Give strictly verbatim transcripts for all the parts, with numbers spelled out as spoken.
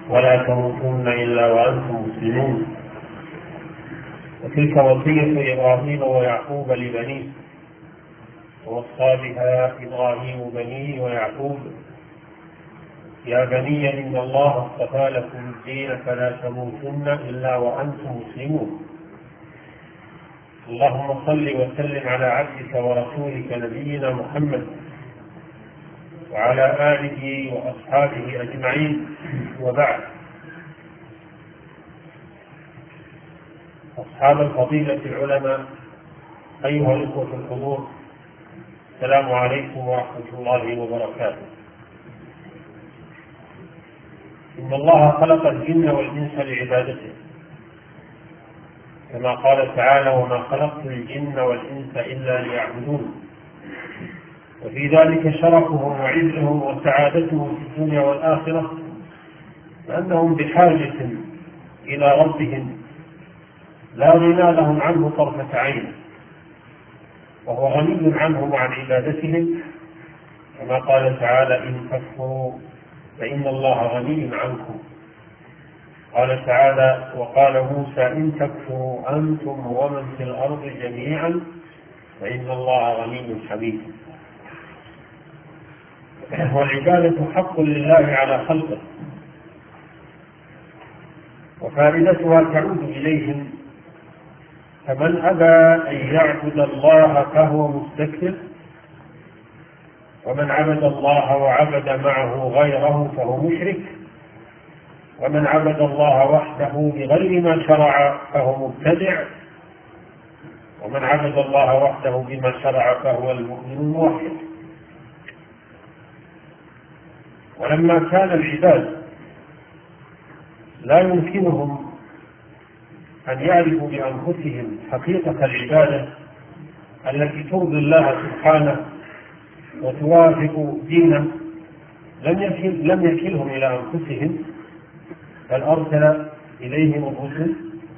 ولا تموتن إلا وأنتم مسلمون. وتلك وصية إبراهيم ويعقوب لبنيه، ووصى بها إبراهيم بنيه ويعقوب: يا بني إن الله اصطفى لكم الدين فلا تموتن إلا وأنتم مسلمون. اللهم صل وسلم على عبدك ورسولك نبينا محمد وعلى آله وأصحابه أجمعين، وبعد. أصحاب الفضيلة العلماء، أيها الإخوة الحضور، السلام عليكم ورحمة الله وبركاته. إن الله خلق الجن والإنس لعبادته، كما قال تعالى: وما خلقت الجن والإنس إلا ليعبدون. وفي ذلك شرفهم وعزهم وسعادتهم في الدنيا والآخرة، لأنهم بحاجة إلى ربهم لا غنى لهم عنه طرفة عين، وهو غني عنهم وعن عبادتهم، كما قال تعالى: إن تكفروا فإن الله غني عنكم. قال تعالى: وقال موسى: إن تكفروا أنتم ومن في الأرض جميعا فإن الله غني حميد. والعبادة حق لله على خلقه، وفائدتها تعود إليهم، فمن أبى أن يعبد الله فهو مستكبر، ومن عبد الله وعبد معه غيره فهو مشرك، ومن عبد الله وحده بغير ما شرع فهو مبتدع، ومن عبد الله وحده بما شرع فهو المؤمن الموحد. ولما كان العباد لا يمكنهم أن يعرفوا بأنفسهم حقيقة العبادة التي ترضي الله سبحانه وتوافق دينه، لم يكل لم يكلهم إلى أنفسهم، بل أرسل إليهم الرسل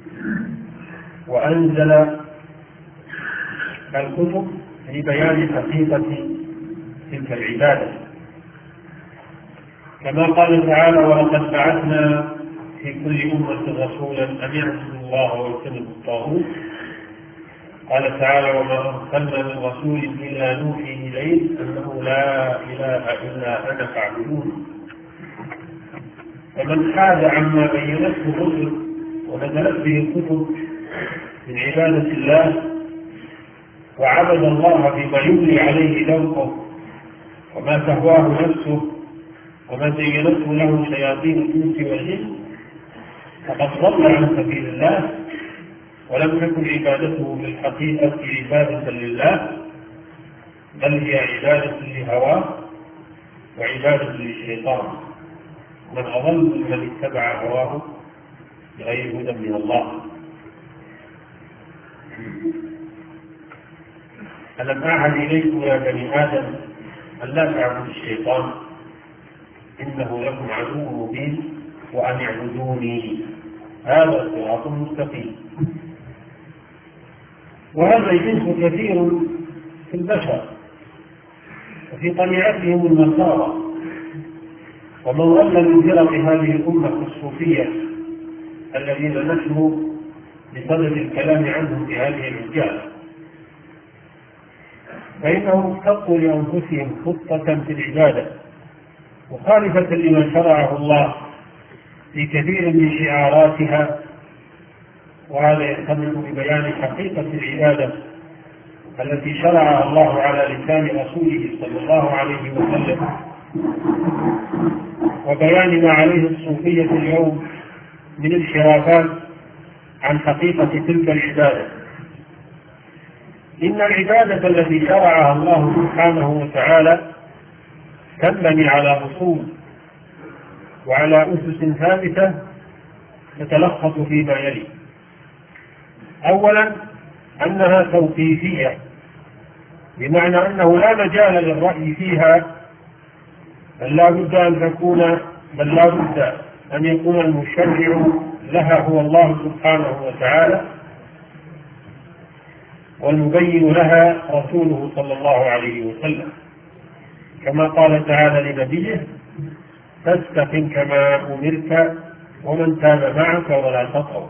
وأنزل الكتب لبيان حقيقة تلك العبادة، كما قال تعالى: ولقد بعثنا في كل أمة رسولا أن يعبدوا الله واجتنبوا الطاغوت. قال تعالى: وما أرسلنا من رسول إلا نوحي إليه أنه لا إله إلا أنا فاعبدون. فمن حاد عما بينته الرسل ونزلت به الكتب من عبادة الله، وعبد الله بما يملي عليه ذوقه وما تهواه نفسه وما زينته له شياطين الإنس والجن، فقد ضل عن سبيل الله، ولم تكن عبادته في الحقيقة عبادة لله، بل هي عبادة لهواه وعبادة للشيطان. من أضل من اتبع هواه بغير هدى من الله. ألم أعهد إليكم يا بني آدم أن لا تعبدوا الشيطان إنه لكم عدو مبين وأن اعبدوني هذا صراط مستقيم. وهذا الجنس كثير في البشر وفي طبيعتهم النصارى، ومن ضل من فرق هذه الأمة الصوفية الذين نحن بصدد الكلام عنهم في هذه المجال، فإنهم اختطوا لأنفسهم خطة في العبادة مخالفة لما شرعه الله في كثير من شعاراتها، وهذا يحتمل ببيان حقيقة العبادة التي شرعها الله على لسان رسوله صلى الله عليه وسلم، وبيان ما عليه الصوفية اليوم من انحرافات عن حقيقة تلك العبادة. إن العبادة التي شرعها الله سبحانه وتعالى تنبني على أصول وعلى أسس ثابتة تتلخص فيما يلي: أولا، أنها توقيفية، بمعنى أنه لا مجال للرأي فيها، بل لا بد أن تكون بل لا بد أن يكون المشرع لها هو الله سبحانه وتعالى، والمبين لها رسوله صلى الله عليه وسلم، كما قال تعالى لنبيه: فاستقم كما أمرت ومن تاب معك ولا تطغوا.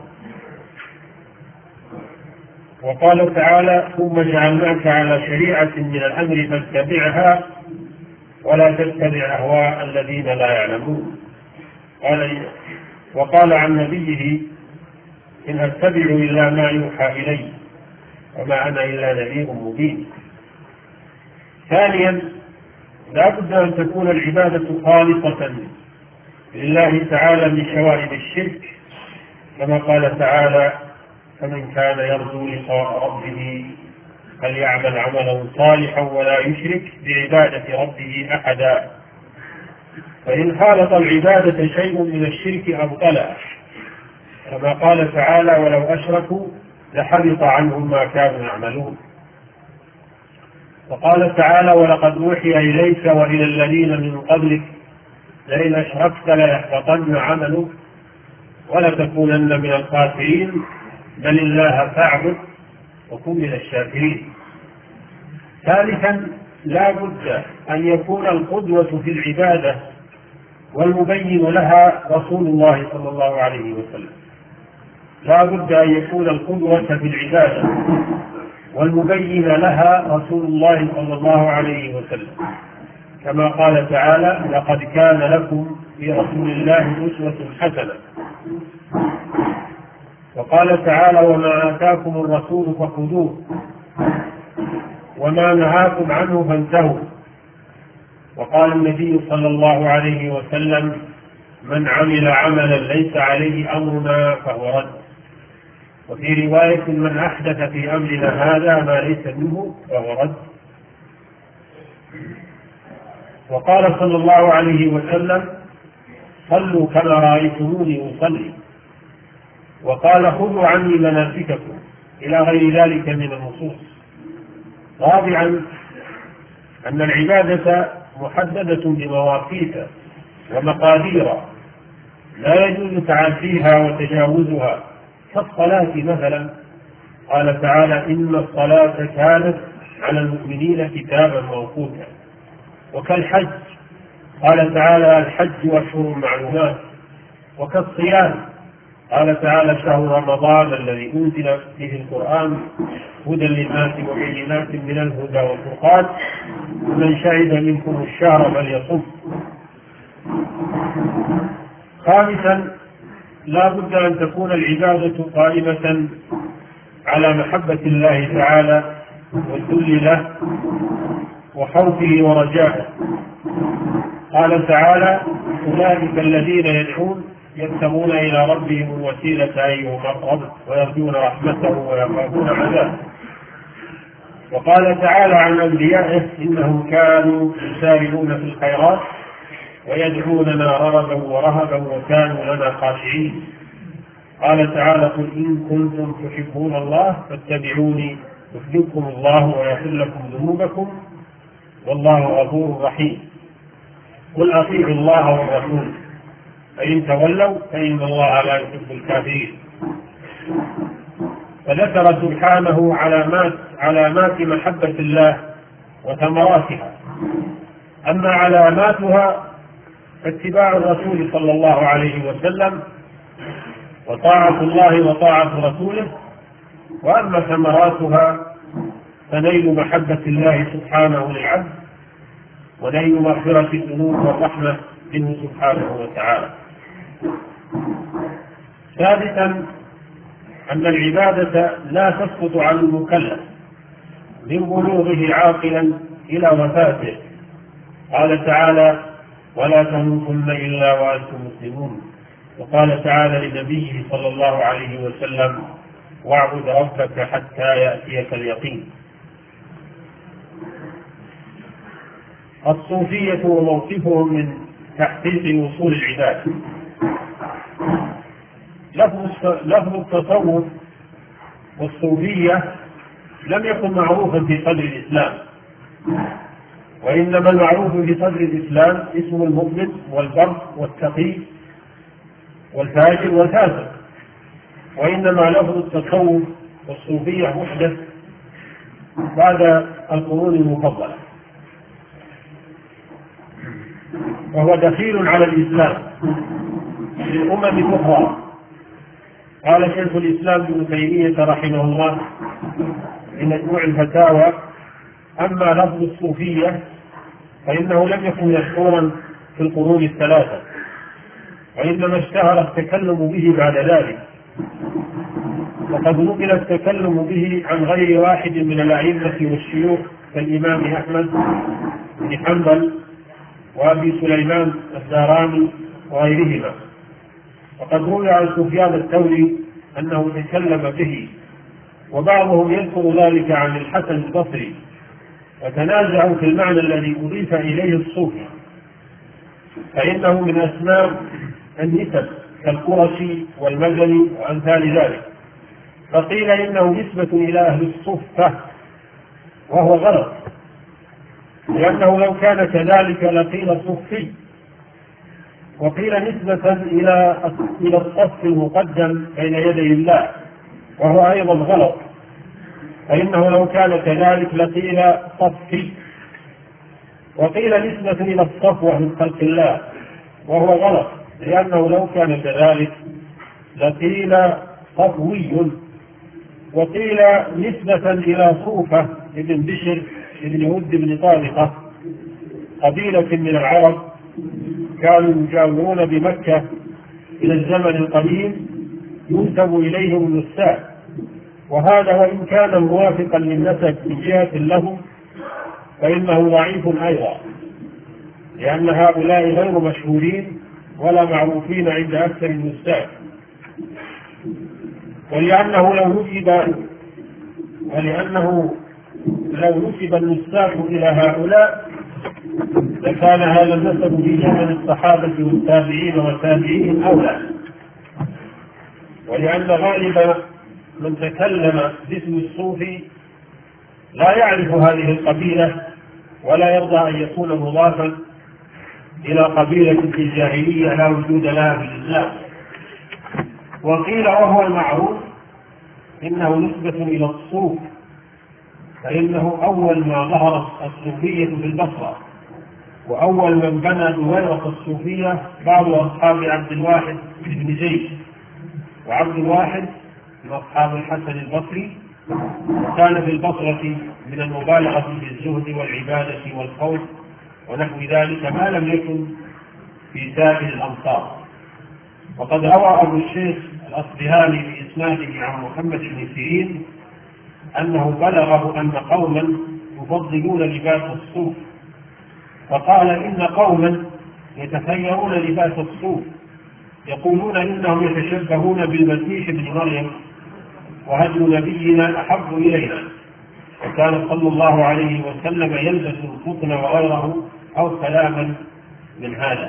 وقال تعالى ثم جعلناك على شريعة من الأمر فاتبعها ولا تتبع أهواء الذين لا يعلمون. قال وقال عن نبيه إن أتبع إلا ما يوحى إلي وما أنا إلا نذير مبين. ثانيا لا بد أن تكون العبادة خالصة لله تعالى من شوائب الشرك، كما قال تعالى فمن كان يرجو لقاء ربه فليعمل عملا صالحا ولا يشرك بعبادة ربه أحدا. فإن خالط العبادة شيء من الشرك أبطله، كما قال تعالى ولو أشركوا لحبط عنهم ما كانوا يعملون. وقال تعالى ولقد أوحي إليك وإلى الذين من قبلك لئن أشركت ليحبطن عملك ولتكونن من الخاسرين بل الله فاعبد وكن من الشاكرين. ثالثا لا بد أن يكون القدوة في العبادة والمبين لها رسول الله صلى الله عليه وسلم. لا بد أن يكون القدوة في العبادة والمبين لها رسول الله صلى الله عليه وسلم، كما قال تعالى لقد كان لكم في رسول الله أسوة حسنة. وقال تعالى وما آتاكم الرسول فخذوه وما نهاكم عنه فانتهوا. وقال النبي صلى الله عليه وسلم من عمل عملا ليس عليه أمرنا فهو رد. وفي رواية من أحدث في أمرنا هذا ما ليس منه فهو رد. وقال صلى الله عليه وسلم صلوا كما رأيتموني أصلي. وقال خذوا عني مناسككم إلى غير ذلك من النصوص. رابعا أن العبادة محددة بمواقيت ومقادير لا يجوز تعديها وتجاوزها، كالصلاة مثلا قال تعالى إن الصلاة كانت على المؤمنين كتابا موقوتا. وكالحج قال تعالى الحج أشهر معلومات. وكالصيام قال تعالى شهر رمضان الذي أنزل فيه القرآن هدى للناس وبينات من الهدى والفرقان ومن شهد منكم الشهر فليصم. خامسا لا بد أن تكون العبادة قائمة على محبة الله تعالى والذل له وخوفه ورجائه. قال تعالى أولئك الذين يدعون يبتغون إلى ربهم الوسيلة أيهم أقرب ويرجون رحمته ويخافون عذابه. وقال تعالى عن أنبيائه إنهم كانوا يسارعون في الخيرات ويدعوننا رغبا ورهبا وكانوا لنا خاشعين. قال تعالى قل إن كنتم تحبون الله فاتبعوني يحببكم الله ويغفر لكم ذنوبكم والله غفور رحيم. قل أطيعوا الله والرسول فإن تولوا فإن الله لا يحب الكافرين. فذكر سبحانه علامات علامات محبة الله وثمراتها. أما علاماتها فاتباع الرسول صلى الله عليه وسلم وطاعة الله وطاعة رسوله. وأما ثمراتها فنيل محبة الله سبحانه للعبد ونيل مغفرة الذنوب والرحمة منه سبحانه وتعالى. ثالثا أن العبادة لا تسقط عن المكلف من بلوغه عاقلا إلى وفاته. قال تعالى ولا تموتن إلا وأنتم مسلمون. وقال تعالى لنبيه صلى الله عليه وسلم واعبد ربك حتى يأتيك اليقين. الصوفية وموقفهم من تحقيق وصول العباد. لفظ التصوف والصوفية لم يكن معروفا في صدر الإسلام، وإنما المعروف في صدر الإسلام اسم المؤمن والبر والتقي والفاجر والفاسق، وإنما لفظ التصوف والصوفية محدث بعد القرون المفضلة. وهو دخيل على الإسلام للأمم الأخرى. قال شيخ الإسلام ابن تيمية رحمه الله في مجموع الفتاوى: أما لفظ الصوفية فإنه لم يكن مشهورا في القرون الثلاثة، وإنما اشتهر التكلم به بعد ذلك، وقد نقل التكلم به عن غير واحد من الأئمة والشيوخ كالإمام أحمد بن حنبل وأبي سليمان الداراني وغيرهما. وقد روي عن سفيان الثوري أنه تكلم به، وبعضهم يذكر ذلك عن الحسن البصري، وتنازعوا في المعنى الذي أضيف إليه الصوفي، فإنه من أسماء النسب كالقرشي والمدني وأمثال ذلك، فقيل إنه نسبة إلى أهل الصفة، وهو غلط، لأنه لو كان كذلك لقيل صفي، وقيل نسبة إلى إلى الصف المقدم بين يدي الله، وهو أيضا غلط، فإنه لو كان كذلك لقيل صفي، وقيل نسبة إلى الصفوة من خلق الله، وهو غلط، لأنه لو كان كذلك لقيل صفوي، وقيل نسبة إلى صوفة ابن بشر ابن هد بن طارقة قبيلة من العرب كانوا يجاورون بمكة إلى الزمن القديم، ينسب إليهم النساء، وهذا وإن كان موافقا للنسب من جهة لهم فإنه ضعيف أيضا، لأن هؤلاء غير مشهورين ولا معروفين عند أكثر النساء، ولأنه لو نسب ولأنه لو نسب النساء إلى هؤلاء لكان هذا النسب في زمن الصحابة والتابعين والتابعين أولى، ولأن غالب من تكلم باسم الصوفي لا يعرف هذه القبيلة ولا يرضى أن يكون مضافا إلى قبيلة في الجاهلية لا وجود لها في الإسلام. وقيل وهو المعروف إنه نسبة إلى الصوف، فإنه أول ما ظهرت الصوفية في البصرة، وأول من بنى دويرة الصوفية بعض أصحاب عبد الواحد بن زيد، وعبد الواحد من أصحاب الحسن البصري، كان في البصرة من المبالغة في الزهد والعبادة والخوف ونحو ذلك ما لم يكن في سائر الأمصار. وقد روى أبو الشيخ الأصبهاني بإسناده عن محمد بن سيرين أنه بلغه أن قوما يفضلون لباس الصوف، فقال إن قوما يتخيرون لباس الصوف، يقولون إنهم يتشبهون بالمسيح ابن مريم، وهدي نبينا أحب إلينا، وكان صلى الله عليه وسلم يلبس القطن وغيره أو كلاما من هذا.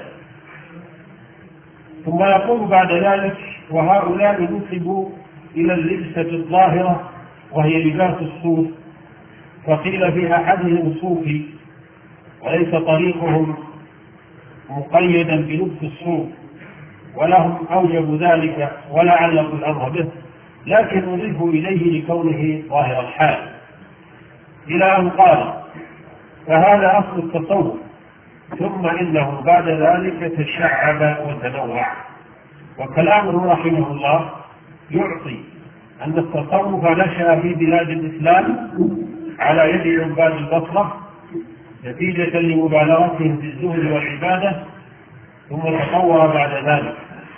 ثم يقول بعد ذلك: وهؤلاء نسبوا إلى اللبسة الظاهرة وهي لباس الصوف، فقيل في أحدهم صوفي، وليس طريقهم مقيدا بلبس الصوف، ولهم أوجب ذلك ولا علقوا الأمر به، لكن نضيف إليه لكونه ظاهر الحال، إلى أن قال: فهذا أصل التصوف، ثم إنه بعد ذلك تشعب وتنوع. وكلامه رحمه الله يعطي أن التصوف نشأ في بلاد الإسلام على يد عباد البصرة نتيجة لمبالغتهم في الزهد والعبادة، ثم تطور بعد ذلك.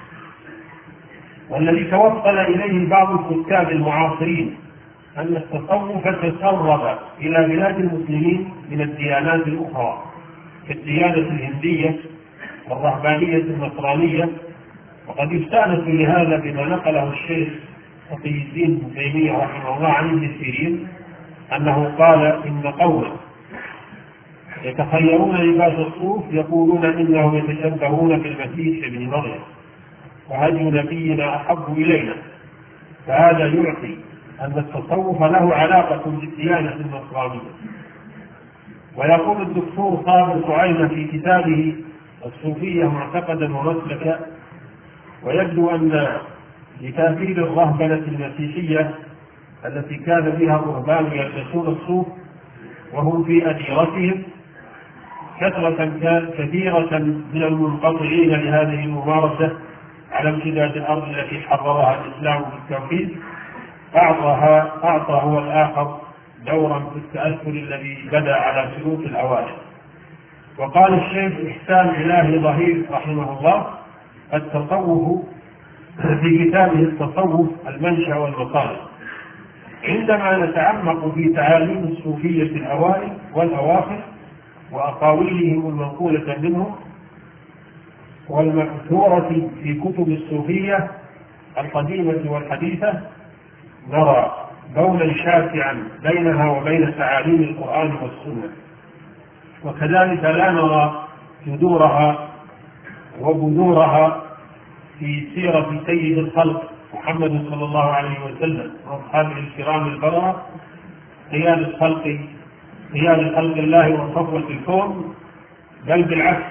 والذي توصل إليه بعض الكتاب المعاصرين أن التصوف تسرب إلى بلاد المسلمين من الديانات الأخرى كالديانة الهندية والرهبانية النصرانية. وقد يستأنس لهذا بما نقله الشيخ تقي الدين ابن تيمية رحمه الله عن ابن سيرين أنه قال: إن قوما يتخيرون لباس الصوف يقولون إنهم يتشبهون بالمسيح ابن مريم، وهدي نبينا أحب إلينا، فهذا يعطي أن التصوف له علاقة بالديانة النصرانية. ويقول الدكتور صابر سعيمة في كتابه الصوفية معتقدا ومسلكا: ويبدو أن لتأثير الرهبنة المسيحية التي كان بها الرهبان يلبسون الصوف وهم في أديرتهم كثرة كثيرة من المنقطعين لهذه الممارسة على امتداد الأرض التي حررها الإسلام بالتوحيد أعطاها أعطى هو الآخر دورا في التأثر الذي بدأ على سلوك الأوائل. وقال الشيخ إحسان إلهي ظهير رحمه الله: التصوف في كتابه التصوف المنشأ والمصالح: عندما نتعمق في تعاليم الصوفية الأوائل والأواخر وأقاويلهم المنقولة منهم والمأثورة في كتب الصوفية القديمة والحديثة، نرى بولا شاسعا بينها وبين تعاليم القرآن والسنة، وكذلك لا نرى جذورها وبذورها في سيرة سيد الخلق محمد صلى الله عليه وسلم وأصحابه الكرام البررة قيادة الخلق قيادة خلق الله وصفوة الكون، بل بالعكس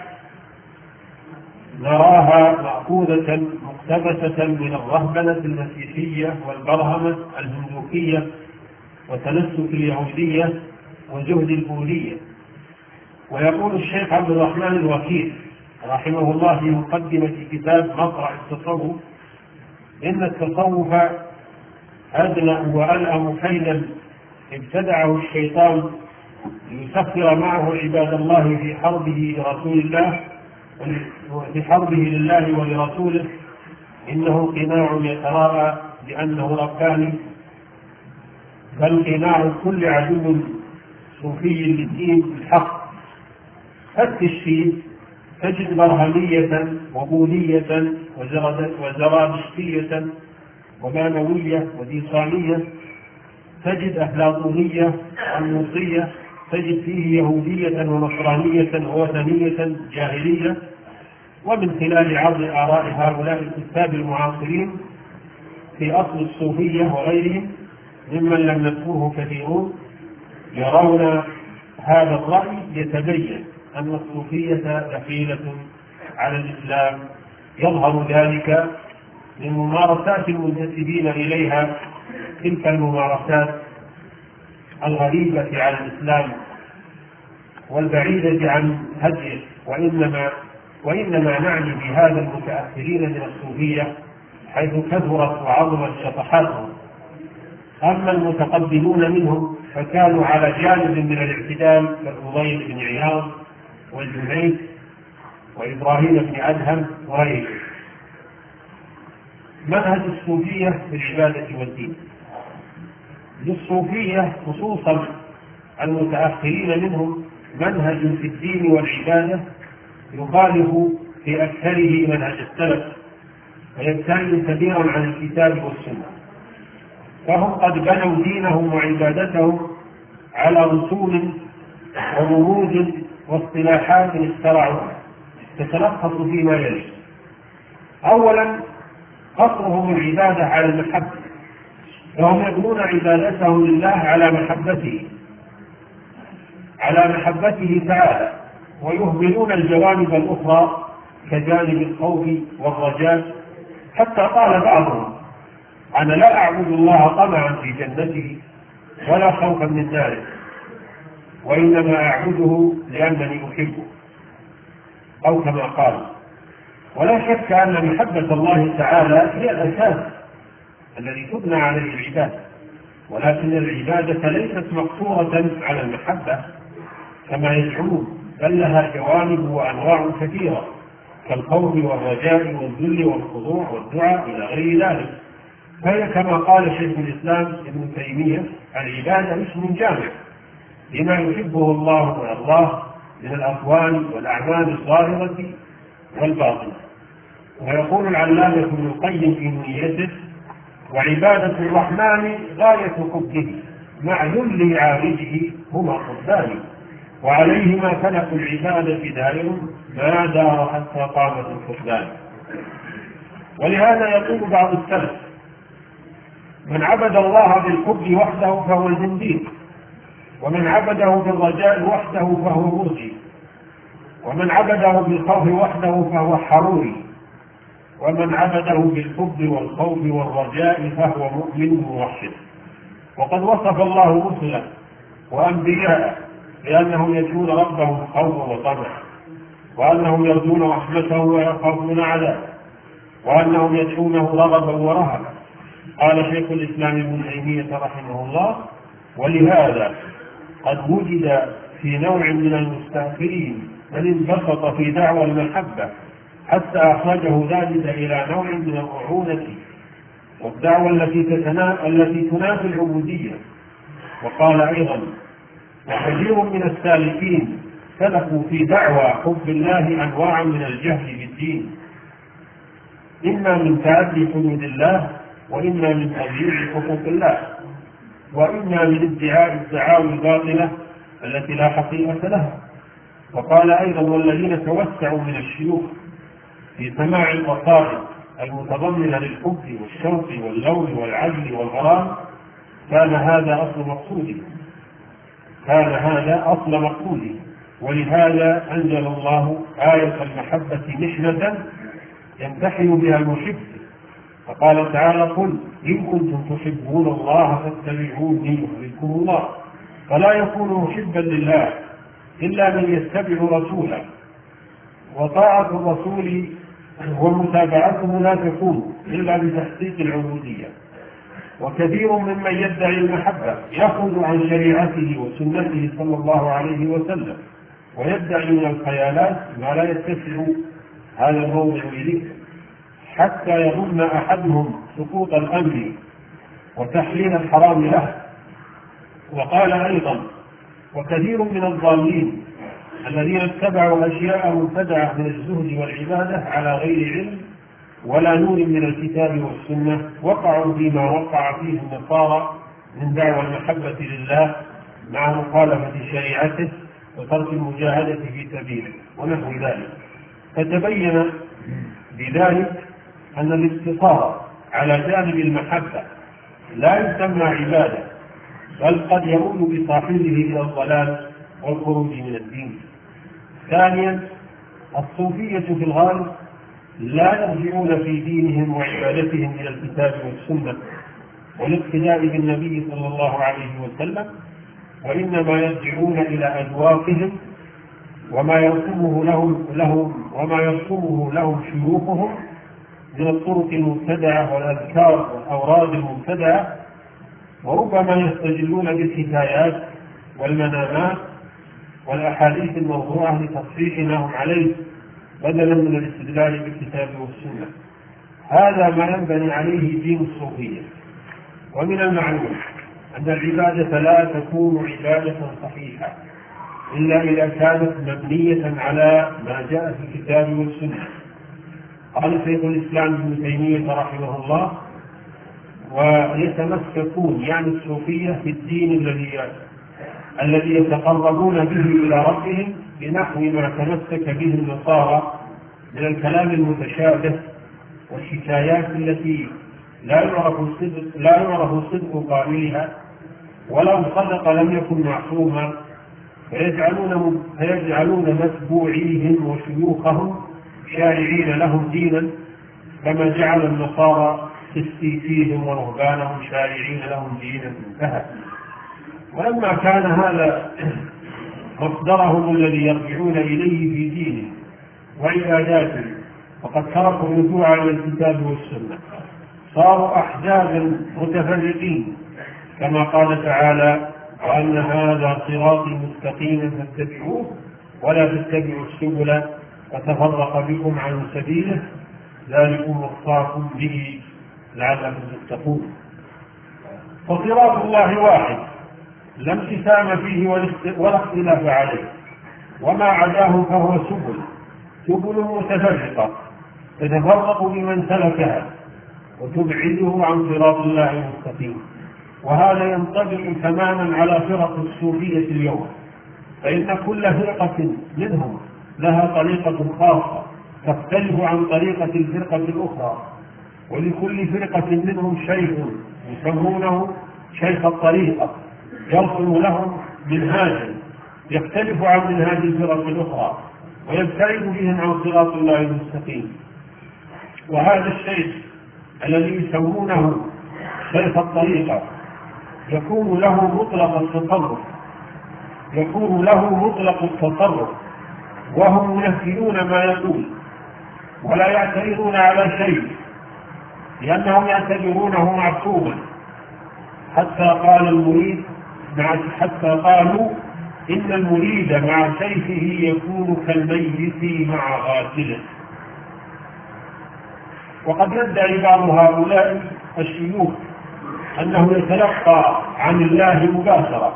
نراها مأخوذة مقتبسة من الرهبنة المسيحية والبرهمة الهندوكية وتنسك اليهودية وزهد البوذية. ويقول الشيخ عبد الرحمن الوكيل رحمه الله في مقدمة كتاب مقرع التصوف: إن التصوف أدنى وألأم كيدا ابتدعه الشيطان ليسخر معه عباد الله في حربه لرسول الله وفي حربه لله ولرسوله. إنه قناع يتراءى بأنه رباني، بل قناع كل عدو صوفي للدين الحق. فتش فيه تجد برهمية وبوذية وزرادشتية ومانوية وديصانية، تجد أفلاطونية وعنوصية، تجد فيه يهودية ونصرانية ووثنية جاهلية. ومن خلال عرض آراء هؤلاء الكتاب المعاصرين في أصل الصوفية وغيرهم ممن لم نذكره كثيرون يرون هذا الرأي، يتبين أن الصوفية دخيلة على الإسلام. يظهر ذلك من ممارسات المنتسبين إليها، تلك الممارسات الغريبة على الإسلام والبعيدة عن هديه. وإنما وإنما نعني بهذا المتأثرين من الصوفية حيث كثرت وعظمت شطحاتهم. أما المتقبلون منهم فكانوا على جانب من الاعتدال كالفضيل بن عياض والجنيد وإبراهيم بن أدهم وغيرهم. منهج الصوفية في العبادة والدين: للصوفية خصوصا المتأخرين منهم منهج في الدين والعبادة يخالف في أكثره منهج السلف ويبتعد كثيرا عن الكتاب والسنة، فهم قد بنوا دينهم وعبادتهم على رسوم ورموز واصطلاحات اخترعوها تتلخص فيما يلي: أولا قصرهم العبادة على المحبة، فهم يبنون عبادتهم لله على محبته على محبته تعالى، ويهملون الجوانب الأخرى كجانب الخوف والرجاء، حتى قال بعضهم: أنا لا أعبد الله طمعا في جنته ولا خوفا من ناره، وإنما أعبده لأنني أحبه، أو كما قال. ولا شك أن محبة الله تعالى هي الأساس الذي تبنى عليه العبادة، ولكن العبادة ليست مقصورة على المحبة كما يزعمون، بل لها جوانب وأنواع كثيرة كالخوف والرجاء والذل والخضوع والدعاء إلى غير ذلك. فهي كما قال شيخ الإسلام ابن تيمية: العبادة اسم جامع لما يحبه الله ويرضاه من الأقوال والأعمال الظاهرة والباطنة. ويقول العلامة ابن القيم في نونيته: وعبادة الرحمن غاية حبه مع ذل عابده هما قربان، وعليهما فلك العبادة دائر ما دار حتى قامت الخذلان. ولهذا يقول بعض السلف: من عبد الله بالحب وحده فهو الزنديق، ومن عبده بالرجاء وحده فهو مرجي، ومن عبده بالخوف وحده فهو حروري، ومن عبده بالحب والخوف والرجاء فهو مؤمن موحد. وقد وصف الله رسله وأنبياءه لأنهم يدعون ربهم خوفا وطمعا، وأنهم يرجون رحمته ويخافون عذابه، وأنهم يدعونه رغبا ورهبا. قال شيخ الإسلام ابن تيمية رحمه الله: ولهذا قد وجد في نوع من المستأخرين من انبسط في دعوى المحبة حتى أخرجه ذلك إلى نوع من الرعونة والدعوة التي التي تنافي العبودية. وقال أيضا: وكثير من السالكين سلكوا في دعوى حب الله أنواعا من الجهل بالدين، إما من تعدي حدود الله، وإما من تضييع حقوق الله، وإما من ادعاء الدعاوى الباطلة التي لا حقيقة لها. وقال أيضا: والذين توسعوا من الشيوخ في سماع القصائد المتضمنة للحب والشوق واللون والعدل والغرام كان هذا أصل مقصوده كان هذا أصل مقصوده ولهذا أنزل الله آية المحبة محنة يمتحن بها المحب، فقال تعالى: قل إن كنتم تحبون الله فاتبعوني يحببكم الله. فلا يكون محبا لله إلا من يتبع رسوله، وطاعة الرسول ومتابعته لا تكون إلا بتحقيق العبودية. وكثير ممن يدعي المحبة يأخذ عن شريعته وسنته صلى الله عليه وسلم، ويدعي من الخيالات ما لا يتسع هذا الموضع لذكره، حتى يظن أحدهم سقوط الأمر وتحليل الحرام له. وقال أيضا: وكثير من الضالين الذين اتبعوا أشياء مبتدعة من الزهد والعبادة على غير علم ولا نور من الكتاب والسنة وقعوا فيما وقع فيه النصارى من دعوى المحبة لله مع مخالفة شريعته وترك المجاهدة في سبيله ونحو ذلك. فتبين بذلك أن الاقتصار على جانب المحبة لا يسمى عبادة، بل قد يؤول بصاحبه إلى الضلال والخروج من الدين. ثانيا: الصوفية في الغالب لا يرجعون في دينهم وعبادتهم إلى الكتاب والسنة والاقتداء بالنبي صلى الله عليه وسلم، وإنما يرجعون إلى أذواقهم وما يرسمه لهم, لهم وما يرسمه لهم شيوخهم من الطرق المبتدعة والأذكار والأوراد المبتدعة، وربما يستجلون بالحكايات والمنامات والأحاديث الموضوعة لتصحيح ما هم عليه بدلا من الاستدلال بالكتاب والسنة. هذا ما ينبني عليه دين الصوفية. ومن المعلوم أن العبادة لا تكون عبادة صحيحة إلا إذا كانت مبنية على ما جاء في الكتاب والسنة. قال شيخ الإسلام ابن تيمية رحمه الله: ويتمسكون يعني الصوفية في الدين الذي الذي يتقربون به إلى ربهم بنحو ما تمسك به النصارى من الكلام المتشابه والحكايات التي لا يعرف صدق لا يعرف صدق قائلها، ولو صدق لم يكن معصوما، فيجعلون فيجعلون متبوعيهم وشيوخهم شارعين لهم دينا كما جعل النصارى قسيسيهم ورهبانهم شارعين لهم دينا. انتهى. ولما كان هذا مصدرهم الذي يرجعون إليه في دينهم وعباداتهم وقد تركوا الرجوع إلى الكتاب والسنة، صاروا أحزابا متفرقين، كما قال تعالى: وأن هذا صراطي مستقيما فاتبعوه ولا تتبعوا السبل فتفرق بكم عن سبيله ذلكم وصاكم به لعلكم تتقون. فصراط الله واحد لا انقسام فيه ولا اختلاف عليه، وما عداه فهو سبل سبل متفرقة تتفرق بمن سلكها وتبعده عن صراط الله المستقيم. وهذا ينطبق تماما على فرق الصوفية اليوم، فإن كل فرقة منهم لها طريقة خاصة تختلف عن طريقة الفرقة الأخرى، ولكل فرقة منهم شيخ يسمونه شيخ الطريقة يرسم لهم منهاجا يختلف عن منهاج الفرق الأخرى ويبتعد بهم عن صراط الله المستقيم. وهذا الشيخ الذي يسمونه شيخ الطريقة يكون له مطلق التصرف يكون له مطلق التصرف، وهم ينفذون ما يقول ولا يعترضون على شيء، لأنهم يعتبرونه معصوما. حتى قال المريد مع حتى قالوا إن المريد مع سيفه يكون كالميت مع غاسله. وقد يدعي بعض هؤلاء الشيوخ أنه يتلقى عن الله مباشرة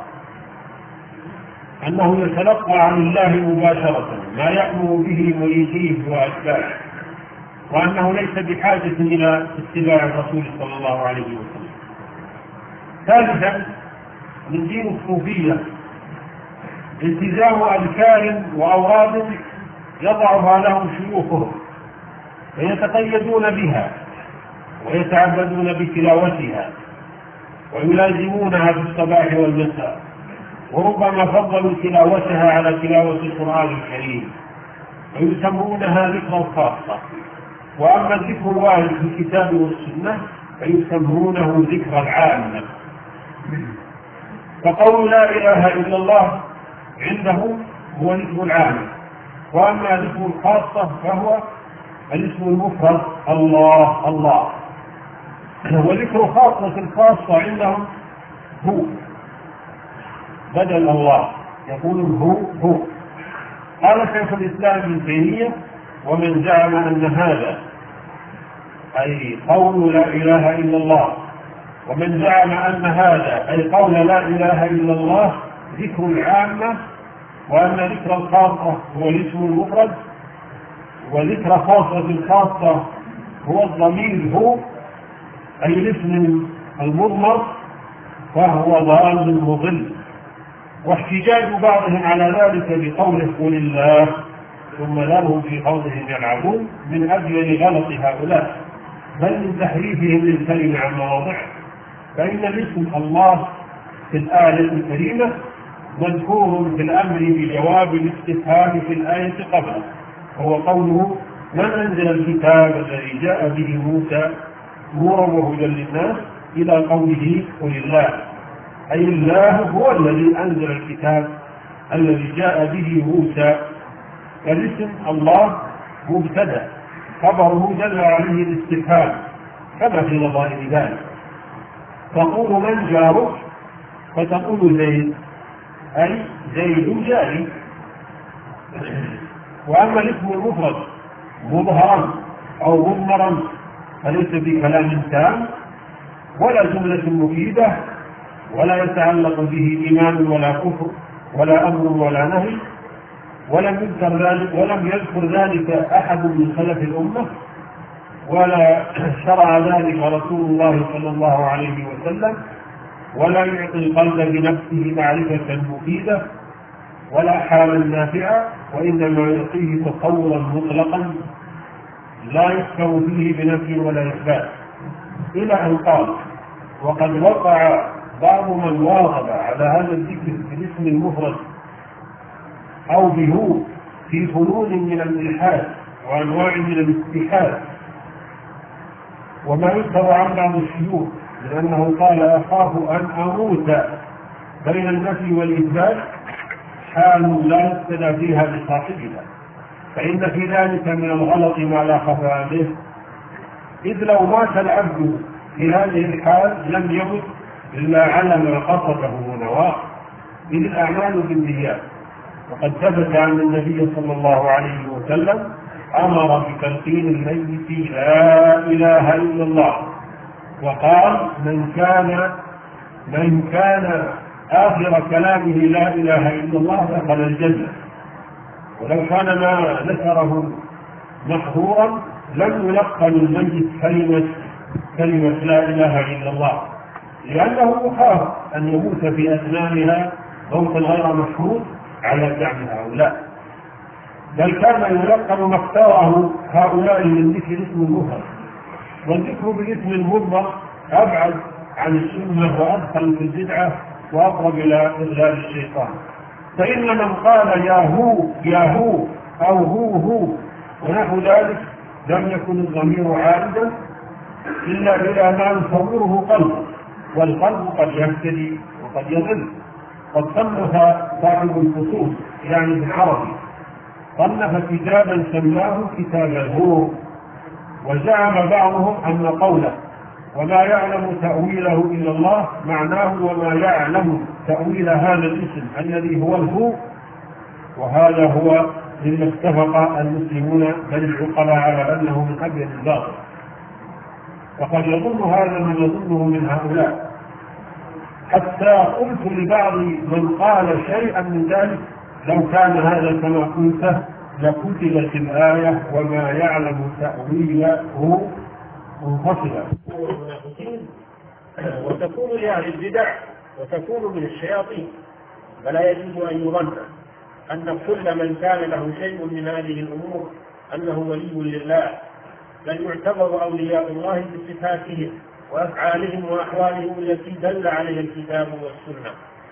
أنه يتلقى عن الله مباشرة ما يأمر به مريديه وأتباعه، وأنه ليس بحاجة إلى اتباع الرسول صلى الله عليه وسلم. ثالثا، من دين الصوفية التزام أذكار وأوراد يضعها لهم شيوخهم ويتقيدون بها ويتعبدون بتلاوتها ويلازمونها في الصباح والمساء، وربما فضلوا تلاوتها على تلاوة القرآن الكريم، ويسمونها ذكرا خاصة. وأما الذكر الوارد في الكتاب والسنة فيسمونه ذكر العامة. فقول لا إله إلا الله عندهم هو ذكر العامة، وأما ذكر الخاصة فهو الاسم المفرد الله الله. وذكر خاصة الخاصة عندهم هو بدل الله، يقول هو هو. قال شيخ الإسلام ابن تيمية: ومن زعم أن هذا أي قول لا إله إلا الله ومن زعم أن هذا أي قول لا إله إلا الله ذكر العامة، وأن ذكر الخاصة هو الاسم المفرد، وذكر خاصة الخاصة هو الضمير هو أي الاسم المضمر، فهو ضال مضل. واحتجاج بعضهم على ذلك بقوله قل الله ثم ذرهم في خوضهم يلعبون من أجل غلط هؤلاء، بل من تحريفهم للكلمة عن مواضعه. فإن الاسم الله في الآية الكريمة مذكور في الأمر بجواب الاستفهام في الآية قبله، وهو قوله: من أنزل الكتاب الذي جاء به موسى نورا وهدى للناس، إلى قوله قل الله، أي الله هو الذي أنزل الكتاب الذي جاء به موسى. فالاسم الله مبتدأ، خبره دل عليه الاستفهام كما في نظائر ذلك. تقول من جارك فتقول زيد، أي زيد جاري. وأما الاسم المفرد مظهرا أو مضمرا فليس بكلام تام ولا جملة مفيدة، ولا يتعلق به إيمان ولا كفر ولا أمر ولا نهي، ولم يذكر ذلك ولم يذكر ذلك أحد من سلف الأمة، ولا شرع ذلك رسول الله صلى الله عليه وسلم، ولا يعطي القلب بنفسه معرفة مفيدة ولا حالا نافعة، وإنما يعطيه تصورا مطلقا لا يذكر فيه بنفي ولا إثبات. إلى أن قال: وقد وقع بعض من واظب على هذا الذكر بالاسم المفرد أو به في فنون من الإلحاد وأنواع من الاستحاد، وما يذكر عن بعض الشيوخ من أنه قال: أخاف أن أموت بين النفي والإثبات، حال لا يقتدى فيها بصاحبها، فإن في ذلك من الغلط ما لا خفاء به، إذ لو مات العبد في هذه الحال لم يمت إلا على ما قصده ونواه، إذ الأعمال بالنيات. وقد ثبت عن النبي صلى الله عليه وسلم أمر بتلقين الميت لا إله إلا الله، وقال: من كان من كان آخر كلامه لا إله إلا الله دخل الجنة. ولو كان ما ذكره محظورا لم يلقن الميت كلمة كلمة لا إله إلا الله، لأنه يخاف أن يموت في أثنائها موتا غير مشهور على زعم هؤلاء، بل كان يلقن ما اختاره هؤلاء من ذكر اسم المفرد. والذكر بالاسم المضمر أبعد عن السنة وأدخل في البدعة وأقرب إلى إضلال الشيطان. فإن من قال يا هو يا هو أو هو هو ونحو ذلك لم يكن الضمير عارضا إلا إلى ما يصوره قلبه، والقلب قد يهتدي وقد يضل. وقد صنف صاحب الفصول يعني بالعربي صنف كتابا سماه كتاب الهور، وزعم بعضهم أن قوله وما يعلم تأويله إلا الله معناه وما يعلم تأويل هذا الاسم الذي هو الهو، وهذا هو مما اتفق المسلمون بل العقلاء على أنه من أبين الباطل. وقد يظن هذا من يظنه من هؤلاء، حتى قلت لبعض من قال شيئا من ذلك لو كان هذا كما قلت لكتبت الآية وما يعلم تأويله منفصلا. وتكون لأهل البدع وتكون من الشياطين، فلا يجوز أن يظن أن كل من كان له شيء من هذه الأمور أنه ولي لله، بل يعتبر أولياء الله بصفاتهم وأفعالهم وأحوالهم التي دل عليها الكتاب والسنة،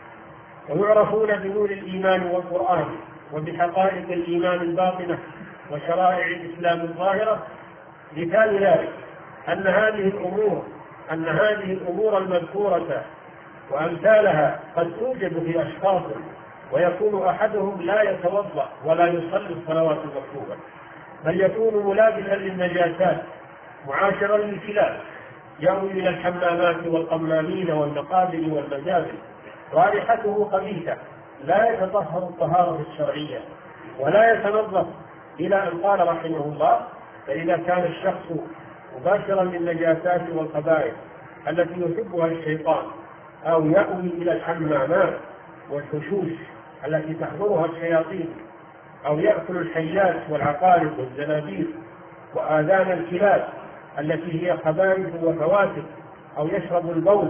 ويعرفون بنور الإيمان والقرآن وبحقائق الإيمان الباطنة وشرائع الإسلام الظاهرة. مثال ذلك أن هذه الأمور أن هذه الأمور المذكورة وأمثالها قد توجد في أشخاص، ويكون أحدهم لا يتوضأ ولا يصلي الصلوات المكتوبة، بل يكون ملابسا للنجاسات معاشرا للكلاب، يأوي إلى الحمامات والقمامين والمقابر والمجابر، رائحته خبيثة، لا يتطهر الطهارة الشرعية ولا يتنظف، إلى أن قال رحمه الله: فإذا كان الشخص مباشرا للنجاسات والخبائث التي يحبها الشيطان، أو يأوي إلى الحمامات والحشوش التي تحضرها الشياطين، أو يأكل الحيات والعقارب والزنابير وآذان الكلاب التي هي خبائث وفواسد، أو يشرب البول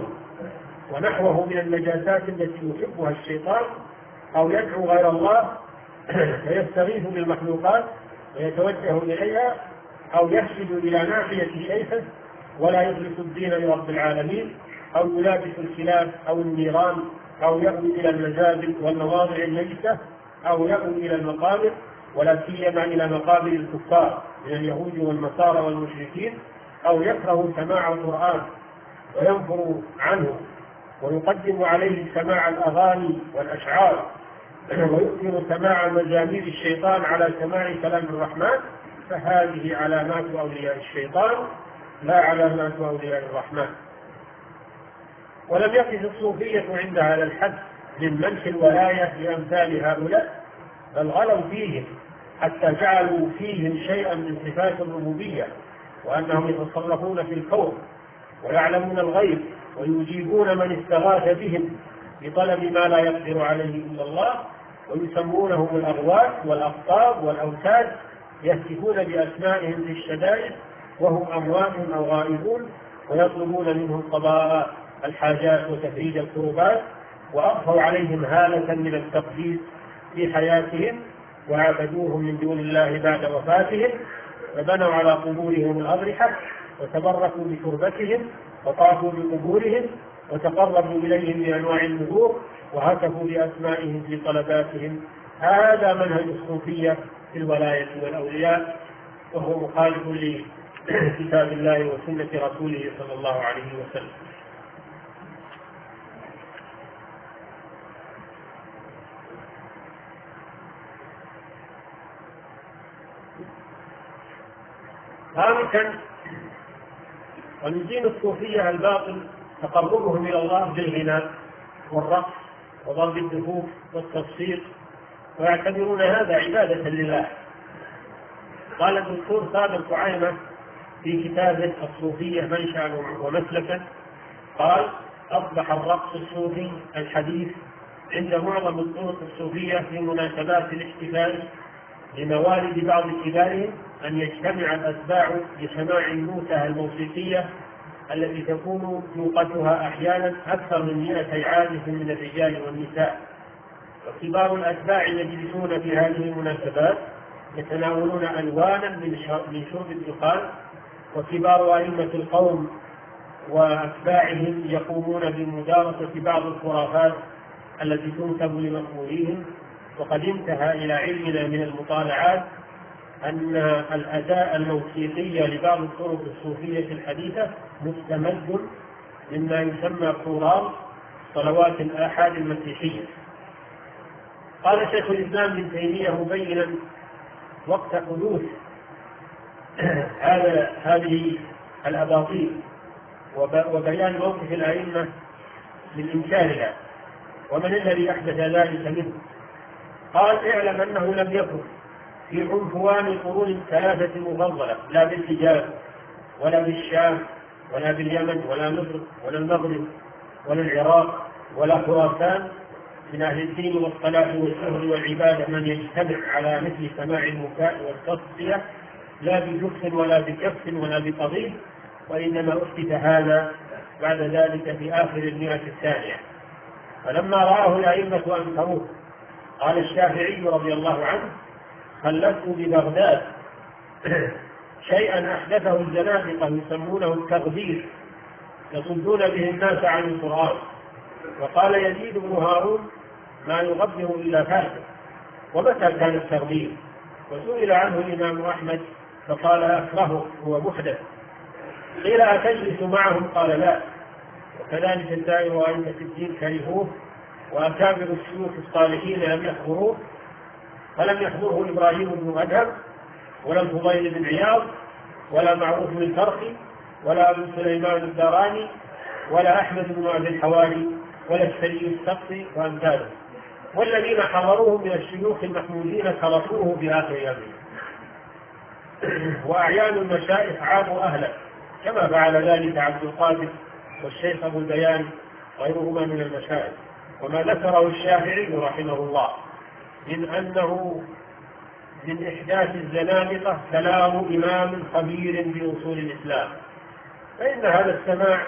ونحوه من النجاسات التي يحبها الشيطان، أو يدعو غير الله فيستغيث بالمخلوقات ويتوجه إليها، أو يحشد إلى ناحية شيخه ولا يخلص الدين لرب العالمين، أو يلابس الكلاب أو النيران، أو يأوي إلى المزابل والمواضع النجسة، أو يأوي إلى المقابر، ولا سيما إلى مقابر الكفار من اليهود والنصارى والمشركين، أو يكره سماع القرآن وينفر عنه ويقدم عليه سماع الأغاني والأشعار، ويؤثر سماع مزامير الشيطان على سماع كلام الرحمن، فهذه علامات أولياء الشيطان لا علامات أولياء الرحمن. ولم يقف الصوفية عند هذا الحد من منح الولاية لأمثال هؤلاء، بل غلوا فيهم حتى جعلوا فيهم شيئا من صفات الربوبية، وأنهم يتصرفون في الكون ويعلمون الغيب ويجيبون من استغاث بهم بطلب ما لا يقدر عليه إلا الله، ويسمونهم الأغواث والأقطاب والأوتاد، يهتفون بأسمائهم في الشدائد وهم أموات أو غائبون، ويطلبون منهم قضاء الحاجات وتفريج الكربات، وأضفوا عليهم هالة من التقديس في حياتهم، وعبدوهم من دون الله بعد وفاتهم، فبنوا على قبورهم الأضرحة وتبركوا بتربتهم وطافوا بقبورهم وتقربوا إليهم بأنواع النذور وهتفوا بأسمائهم في طلباتهم. هذا منهج الصوفية في الولاية والأولياء، وهو مخالف لكتاب الله وسنة رسوله صلى الله عليه وسلم. خامسا، ومن دين الصوفية الباطل تقربهم إلى الله بالغناء والرقص وضرب الدفوف والتصفيق، ويعتبرون هذا عبادة لله. قال الدكتور صادق طعيمة في كتابه الصوفية منشأ ومسلكا، قال: أصبح الرقص الصوفي الحديث عند معظم الطرق الصوفية في مناسبات الاحتفال لموالد بعض كبارهم أن يجتمع الأتباع لسماع النوتة الموسيقية التي تكون نوقتها أحيانا أكثر من مئة عازف من الرجال والنساء، وكبار الأتباع يجلسون في هذه المناسبات يتناولون ألوانا من شرب الدخان، وكبار أئمة القوم وأتباعهم يقومون بمدارسة بعض الخرافات التي تنسب لمأموريهم. وقد انتهى إلى علمنا من المطالعات أن الأداء الموسيقي لبعض الطرق الصوفية الحديثة مستمد مما يسمى قرار صلوات الآحاد المسيحية، قال شيخ الإسلام ابن تيمية مبينا وقت حدوث هذا هذه الأباطيل وبيان موقف الأئمة من إنكارها ومن الذي أحدث ذلك منه. قال اعلم أنه لم يكن في عنفوان القرون الثلاثة مفضلة لا بالحجاز ولا بالشام ولا باليمن ولا مصر ولا المغرب ولا العراق ولا خراسان من أهل الدين والصلاة والشهر والعبادة من يجتمع على مثل سماع المكاء والتصفية لا بجف ولا بكف ولا بطبيب، وإنما أحدث هذا بعد ذلك في آخر المئة الثانية. فلما رآه الأئمة أنكروه قال الشافعي رضي الله عنه خلفت ببغداد شيئا أحدثه الزنادقة يسمونه التغبير يصدون به الناس عن القرآن. وقال يزيد بن هارون ما يغبر إلا فاسق. ومتى كان التغبير؟ وسئل عنه الإمام أحمد فقال أكرهه هو محدث. قيل أتجلس معهم؟ قال لا. وكذلك الدائر وأئمة الدين كرهوه وأكابر الشيوخ الصالحين لم يحضروه، فلم يحضره إبراهيم بن أدهم ولا الفضيل بن عياض ولا معروف بن الفرخي ولا أبو سليمان الداراني ولا أحمد بن أبي الحواري ولا السري السقطي وأمثاله، والذين حضروه من الشيوخ المحمودين تركوه في آخر يومه. وأعيان المشايخ عابوا أهله كما فعل ذلك عبد القادر والشيخ أبو البيان غيرهما من المشايخ. وما ذكره الشافعي رحمه الله من أنه من إحداث الزنادقة كلام إمام خبير بأصول الإسلام، فإن هذا السماع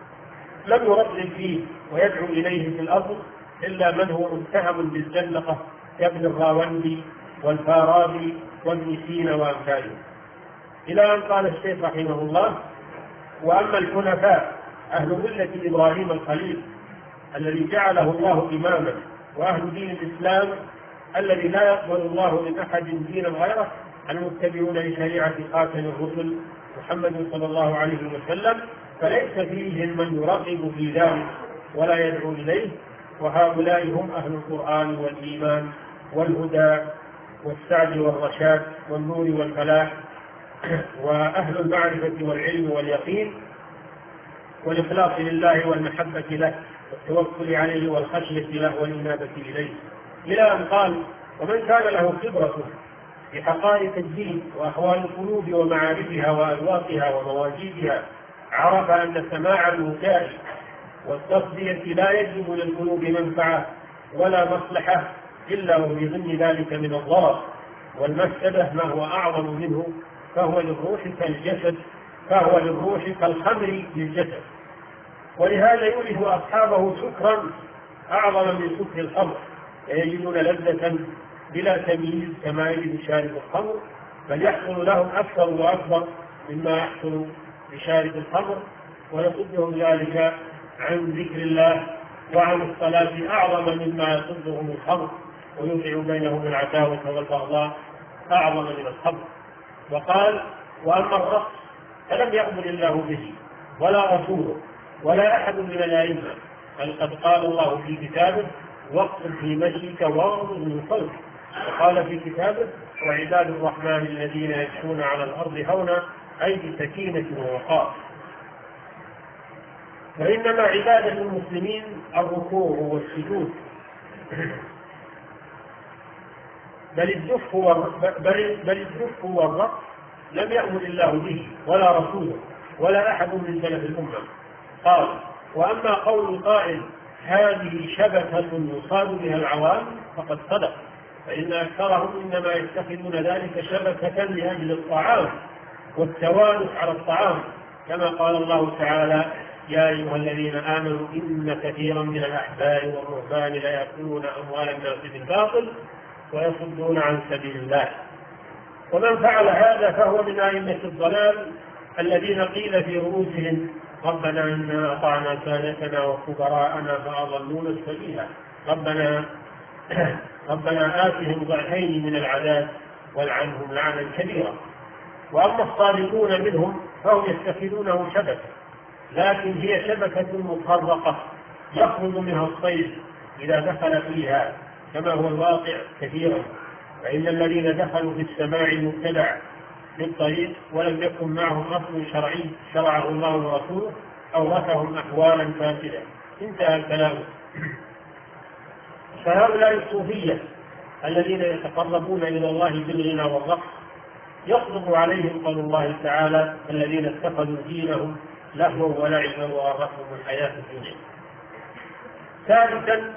لم يرغب فيه ويدعو إليه في الأصل إلا من هو متهم بالزندقة كابن الراوندي والفارابي وابن سينا وأمثاله. إلى أن قال الشيخ رحمه الله وأما الحنفاء أهل ملة إبراهيم الخليل الذي جعله الله إماما وأهل دين الإسلام الذي لا يقبل الله من أحد دينا غيره المتبعون لشريعة خاتم الرسل محمد صلى الله عليه وسلم، فليس فيهم من يرغب في ذلك ولا يدعو إليه، وهؤلاء هم أهل القرآن والإيمان والهدى والسعد والرشاد والنور والفلاح وأهل المعرفة والعلم واليقين والإخلاص لله والمحبة له والتوكل عليه والخشية له والإنابة إليه. إلى أن قال ومن كان له خبرة في حقائق الدين وأحوال القلوب ومعارفها وأذواقها ومواجيدها عرف أن سماع المكاء والتصدية لا يجلب للقلوب منفعة ولا مصلحة إلا وفي ضمن ذلك من الضرر والمفسدة ما هو أعظم منه، فهو للروح كالجسد فهو للروح كالخمر للجسد. ولهذا يورث أصحابه سكرا أعظم من سكر الخمر، فيجدون لذة بلا تمييز كما يجد شارب الخمر، بل يحصل لهم أكثر وأكبر مما يحصل لشارب الخمر، ويصدهم ذلك عن ذكر الله وعن الصلاة أعظم مما يصدهم الخمر، ويوقع بينهم العداوة والبغضاء أعظم من الخمر. وقال وأما الرقص فلم يأمر الله به ولا رسوله ولا أحد من الأئمة، بل قد قال الله في كتابه واقصد في مشيك واغضض من صوتك، وقال في كتابه وعباد الرحمن الذين يمشون على الأرض هونا أي بسكينة ووقار. فإنما عبادة المسلمين الركوع والسجود، بل الدف بل الدف والرقص لم يأمر الله به ولا رسوله ولا أحد من سلف الأمة. قال وأما قول القائل هذه شبكة يصاد بها العوام فقد صدق، فإن أكثرهم إنما يتخذون ذلك شبكة لأجل الطعام والتوالف على الطعام، كما قال الله تعالى يا أيها الذين آمنوا إن كثيرا من الأحبار والرهبان لا يأكلون أموال الناس بالباطل ويصدون عن سبيل الله. ومن فعل هذا فهو من أئمة الضلال الذين قيل في رؤوسهم ربنا إنا أطعنا سادتنا وكبراءنا فأضلونا السبيل ربنا ربنا آتهم ضعفين من العذاب والعنهم لعنا كبيرا. وأما الصادقون منهم فهم يتخذونه شبكة، لكن هي شبكة مفرقة يخرج منها الصيد إذا دخل فيها كما هو الواقع كثيرا. فإن الذين دخلوا في السماع المبتدع في الطريق ولم يكن معهم أصل شرعي شرعه الله ورسوله أورثهم أحوالا فاسدة. انتهى الكلام. فهؤلاء الصوفية الذين يتقربون إلى الله بالغنى والرقص يصدق عليهم قول الله تعالى: الذين اتخذوا دينهم لهوا ولعبا وغرتهم الحياة الدنيا. ثالثا،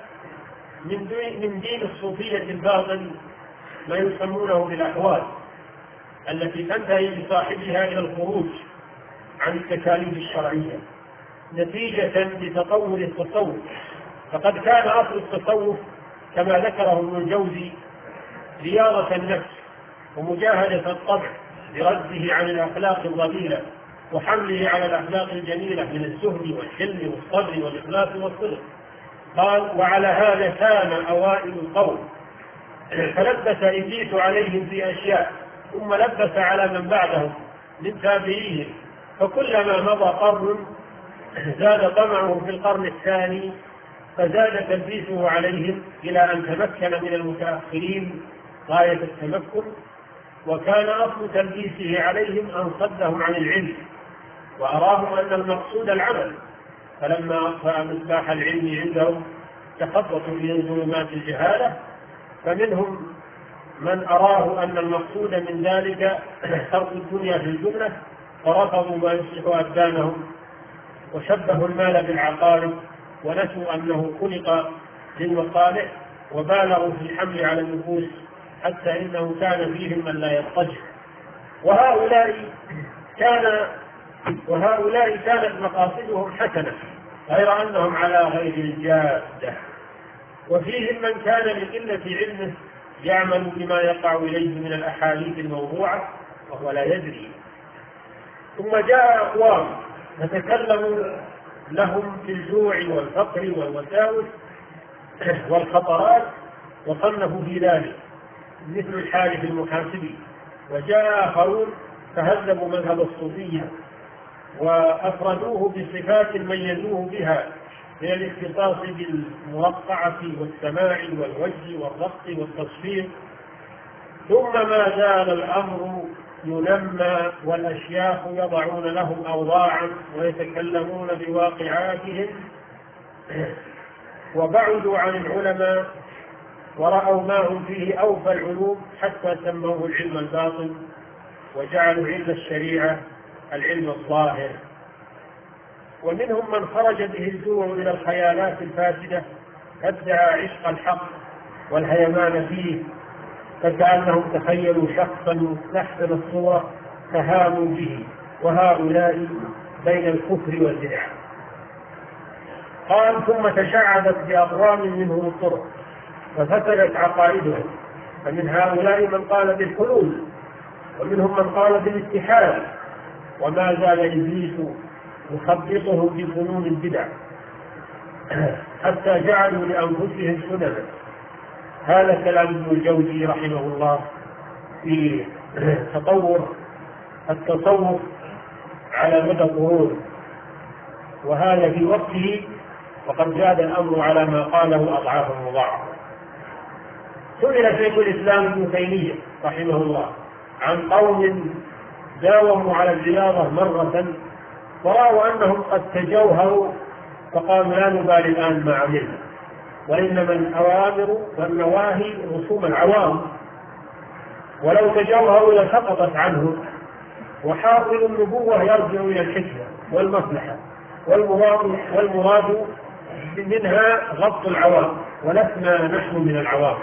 من دين الصوفية الباطل ما يسمونه بالأحوال التي تنتهي بصاحبها إلى الخروج عن التكاليف الشرعية نتيجة لتطور التصوف. فقد كان أصل التصوف كما ذكره ابن الجوزي رياضة النفس ومجاهدة الطبع برده عن الأخلاق الرذيلة وحمله على الأخلاق الجميلة من الزهد والحلم والصبر والإخلاص والصدق. قال: وعلى هذا كان أوائل القوم، فلبس إبليس عليهم في أشياء ثم لبس على من بعدهم من تابعيهم، فكلما مضى قرن زاد طمعه في القرن الثاني فزاد تلبيسه عليهم إلى أن تمكن من المتأخرين غاية التمكن. وكان أصل تلبيسه عليهم أن صدهم عن العلم وأراهم أن المقصود العمل، فلما أطفأ مصباح العلم عندهم تخبطوا في ظلمات الجهالة، فمنهم من أراه أن المقصود من ذلك خلق الدنيا في الجملة فرفضوا ما يصلح أبدانهم وشبهوا المال بالعقارب ونسوا أنه خلق للمصالح وبالغوا في الحمل على النفوس حتى إنه كان فيهم من لا يضطجع. وهؤلاء كان وهؤلاء كانت مقاصدهم حسنة غير أنهم على غير الجادة. وفيهم من كان لقلة علمه يعمل بما يقع إليه من الأحاديث الموضوعة وهو لا يدري. ثم جاء أقوام نتكلم لهم في الجوع والفقر والوساوس والخطرات وصنفوا في ذلك مثل الحارث المحاسبي. وجاء آخرون فهذبوا مذهب الصوفية وأفردوه بصفات ميزوه بها من الاختصاص بالموقعة والسماع والوجه والرقص والتصفير. ثم ما زال الأمر ينمى والأشياخ يضعون لهم أوضاعا ويتكلمون بواقعاتهم، وبعدوا عن العلماء ورأوا ما هم فيه أوفى العلوم حتى سموه العلم الباطن وجعلوا علم الشريعة العلم الظاهر. ومنهم من خرج به الجوع إلى الخيالات الفاسدة ادعى عشق الحق والهيمان فيه، فكأنهم تخيلوا شخصا مستحسن الصورة فهاموا به، وهؤلاء بين الكفر والبدع. قال: ثم تشعبت بأقوام منهم الطرق ففسدت عقائدهم، فمن هؤلاء من قال بالحلول ومنهم من قال بالاتحاد، وما زال إبليس يخبطهم بفنون البدع حتى جعلوا لأنفسهم سننا. هذا كلام ابن الجوزي رحمه الله في تطور التصوف على مدى القرون، وهذا في وقته وقد زاد الأمر على ما قاله أضعاف مضاعفة. سئل شيخ الإسلام ابن تيمية رحمه الله عن قوم داوموا على الرياضة مرة ورأوا أنهم قد تجوهروا فقالوا: لا نبالي الآن ما عملنا، وإنما الأوامر والنواهي رسوم العوام، ولو تجوهروا لسقطت عنه. وحاصل النبوة يرجع إلى الحكمة والمصلحة، والمراد والمراد منها غض العوام، ولسنا نحن من العوام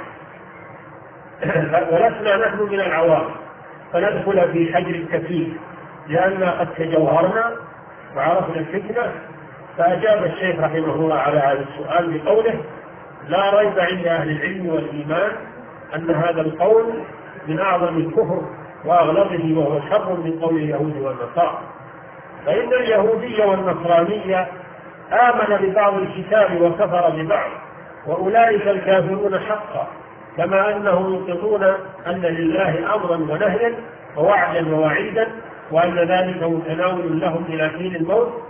ولسنا نحن من العوام فندخل في حجر التكليف لأننا قد تجوهرنا وعرفنا الفتنة. فأجاب الشيخ رحمه الله على هذا السؤال بقوله: لا ريب عند أهل العلم والإيمان أن هذا القول من أعظم الكفر وأغلظه، وهو شر من قول اليهود والنصارى. فإن اليهودية والنصرانية آمن ببعض الكتاب وكفر ببعض، وأولئك الكافرون حقا، كما أنهم ينطقون أن لله أمرا ونهيا ووعدا ووعيدا، وأن ذلك متناول لهم إلى حين الموت.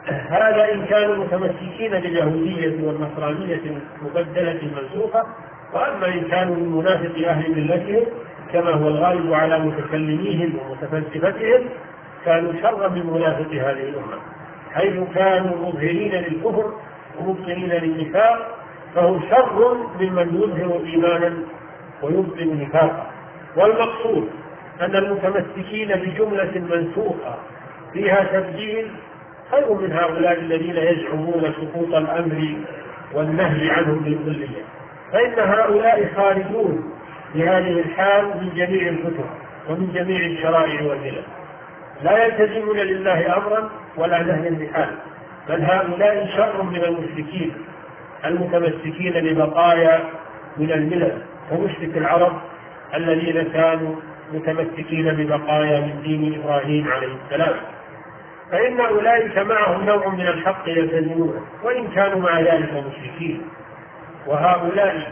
هذا إن كانوا متمسكين باليهودية والنصرانية المبدلة المنسوخة، وأما إن كانوا من منافق أهل ملتهم كما هو الغالب على متكلميهم ومتفلسفتهم كانوا شرا من منافق هذه الأمة، حيث كانوا مظهرين للكفر ومبطنين للنفاق، فهو شر ممن يظهر إيمانا ويبطن نفاقا. والمقصود أن المتمسكين بجملة منسوخة فيها تبديل خير من هؤلاء الذين يزعمون سقوط الأمر والنهي عنهم بالكلية، فإن هؤلاء خارجون بهذه الحال من جميع الكتب ومن جميع الشرائع والملل، لا يلتزمون لله أمرا ولا نهيا بحال، بل هؤلاء شر من المشركين المتمسكين ببقايا من الملل كمشرك العرب الذين كانوا متمسكين ببقايا من دين إبراهيم عليه السلام، فإن أولئك معهم نوع من الحق يلتزمونه وإن كانوا مع ذلك مشركين، وهؤلاء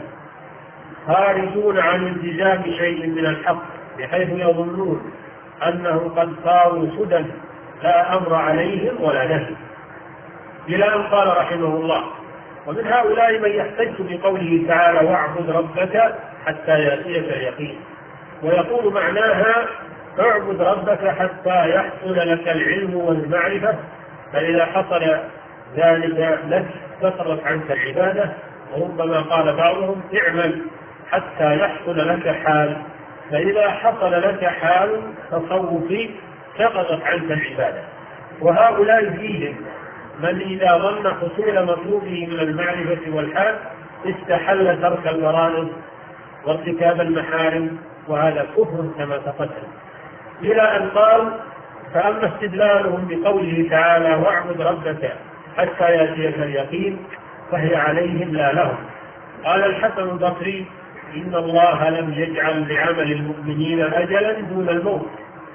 خارجون عن التزام شيء من الحق بحيث يظنون أنهم قد صاروا سدى لا أمر عليهم ولا نهي، إلى أن قال رحمه الله: ومن هؤلاء من يحتج بقوله تعالى: واعبد ربك حتى يأتيك اليقين، ويقول معناها: اعبد ربك حتى يحصل لك العلم والمعرفة، فإذا حصل ذلك لك كثرت عنك العبادة. وربما قال بعضهم: اعمل حتى يحصل لك حال، فإذا حصل لك حال تصوفي سقطت عنك العبادة. وهؤلاء فيهم من إذا ظن حصول مطلوبه من المعرفة والحال استحل ترك الفرائض وارتكاب المحارم، وهذا كفر كما تقدم، إلى أن قال: فأما استدلالهم بقوله تعالى: واعبد ربك حتى يأتيك اليقين، فهي عليهم لا لهم. قال الحسن البصري: إن الله لم يجعل لعمل المؤمنين أجلا دون الموت.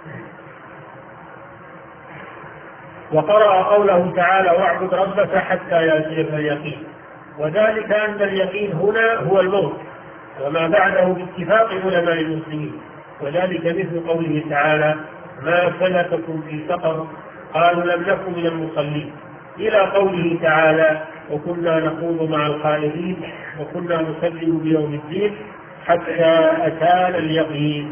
وقرأ قوله تعالى: واعبد ربك حتى يأتيك اليقين، وذلك أن اليقين هنا هو الموت وما بعده باتفاق علماء المسلمين، وذلك مثل قوله تعالى: ما سلككم في سقر؟ قالوا لم نكن من المصلين، إلى قوله تعالى: وكنا نخوض مع الخائضين وكنا نكذب بيوم الدين حتى أتانا اليقين.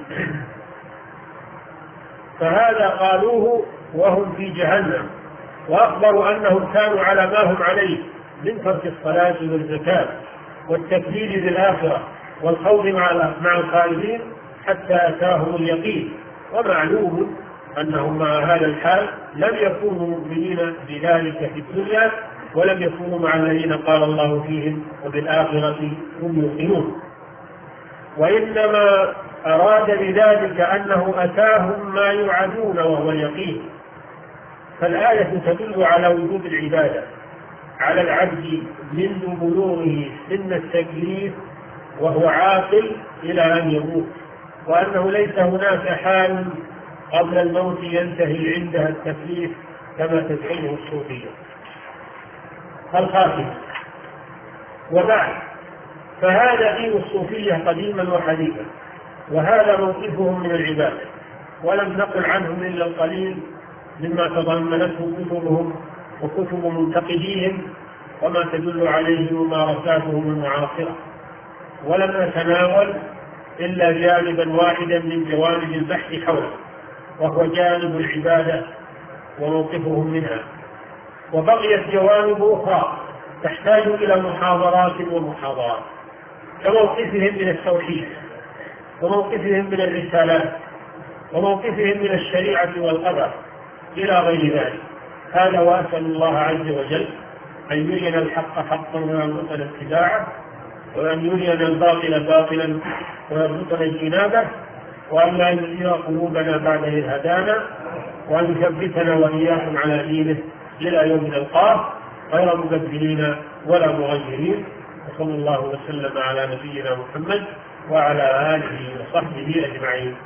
فهذا قالوه وهم في جهنم، وأخبروا أنهم كانوا على ما هم عليه من ترك الصلاة والزكاة والتكذيب بالآخرة والخوض مع الخائضين حتى أتاهم اليقين. ومعلوم أنهم مع هذا الحال لم يكونوا مؤمنين بذلك في الدنيا، ولم يكونوا مع الذين قال الله فيهم وبالآخرة هم يوقنون، وإنما أراد بذلك أنه أتاهم ما يوعدون وهو اليقين. فالآية تدل على وجوب العبادة على العبد منذ بلوغه سن التكليف وهو عاقل إلى أن يموت، وأنه ليس هناك حال قبل الموت ينتهي عندها التكليف كما تزعمه الصوفية. الخاتمة. وبعد، فهذا دين الصوفية قديما وحديثا، وهذا موقفهم من العبادة، ولم نقل عنهم إلا القليل مما تضمنته كتبهم وكتب منتقديهم وما تدل عليه ممارساتهم المعاصرة، ولم نتناول إلا جانبا واحدا من جوانب البحث حوله، وهو جانب العبادة وموقفهم منها، وبقيت جوانب أخرى تحتاج إلى محاضرات ومحاضرات، كموقفهم من التوحيد وموقفهم من الرسالات وموقفهم من الشريعة والقدر إلى غير ذلك. هذا وأسأل الله عز وجل أن يرينا الحق حقا ويرزقنا اتباعه، وأن يرينا الباطل باطلا ويرزقنا اجتنابه، وأن لا يزيغ قلوبنا بعد إذ هدانا، وأن يثبتنا وإياكم على دينه إلى يوم نلقاه غير مبدلين ولا مغيرين. وصلى الله وسلم على نبينا محمد وعلى آله وصحبه أجمعين.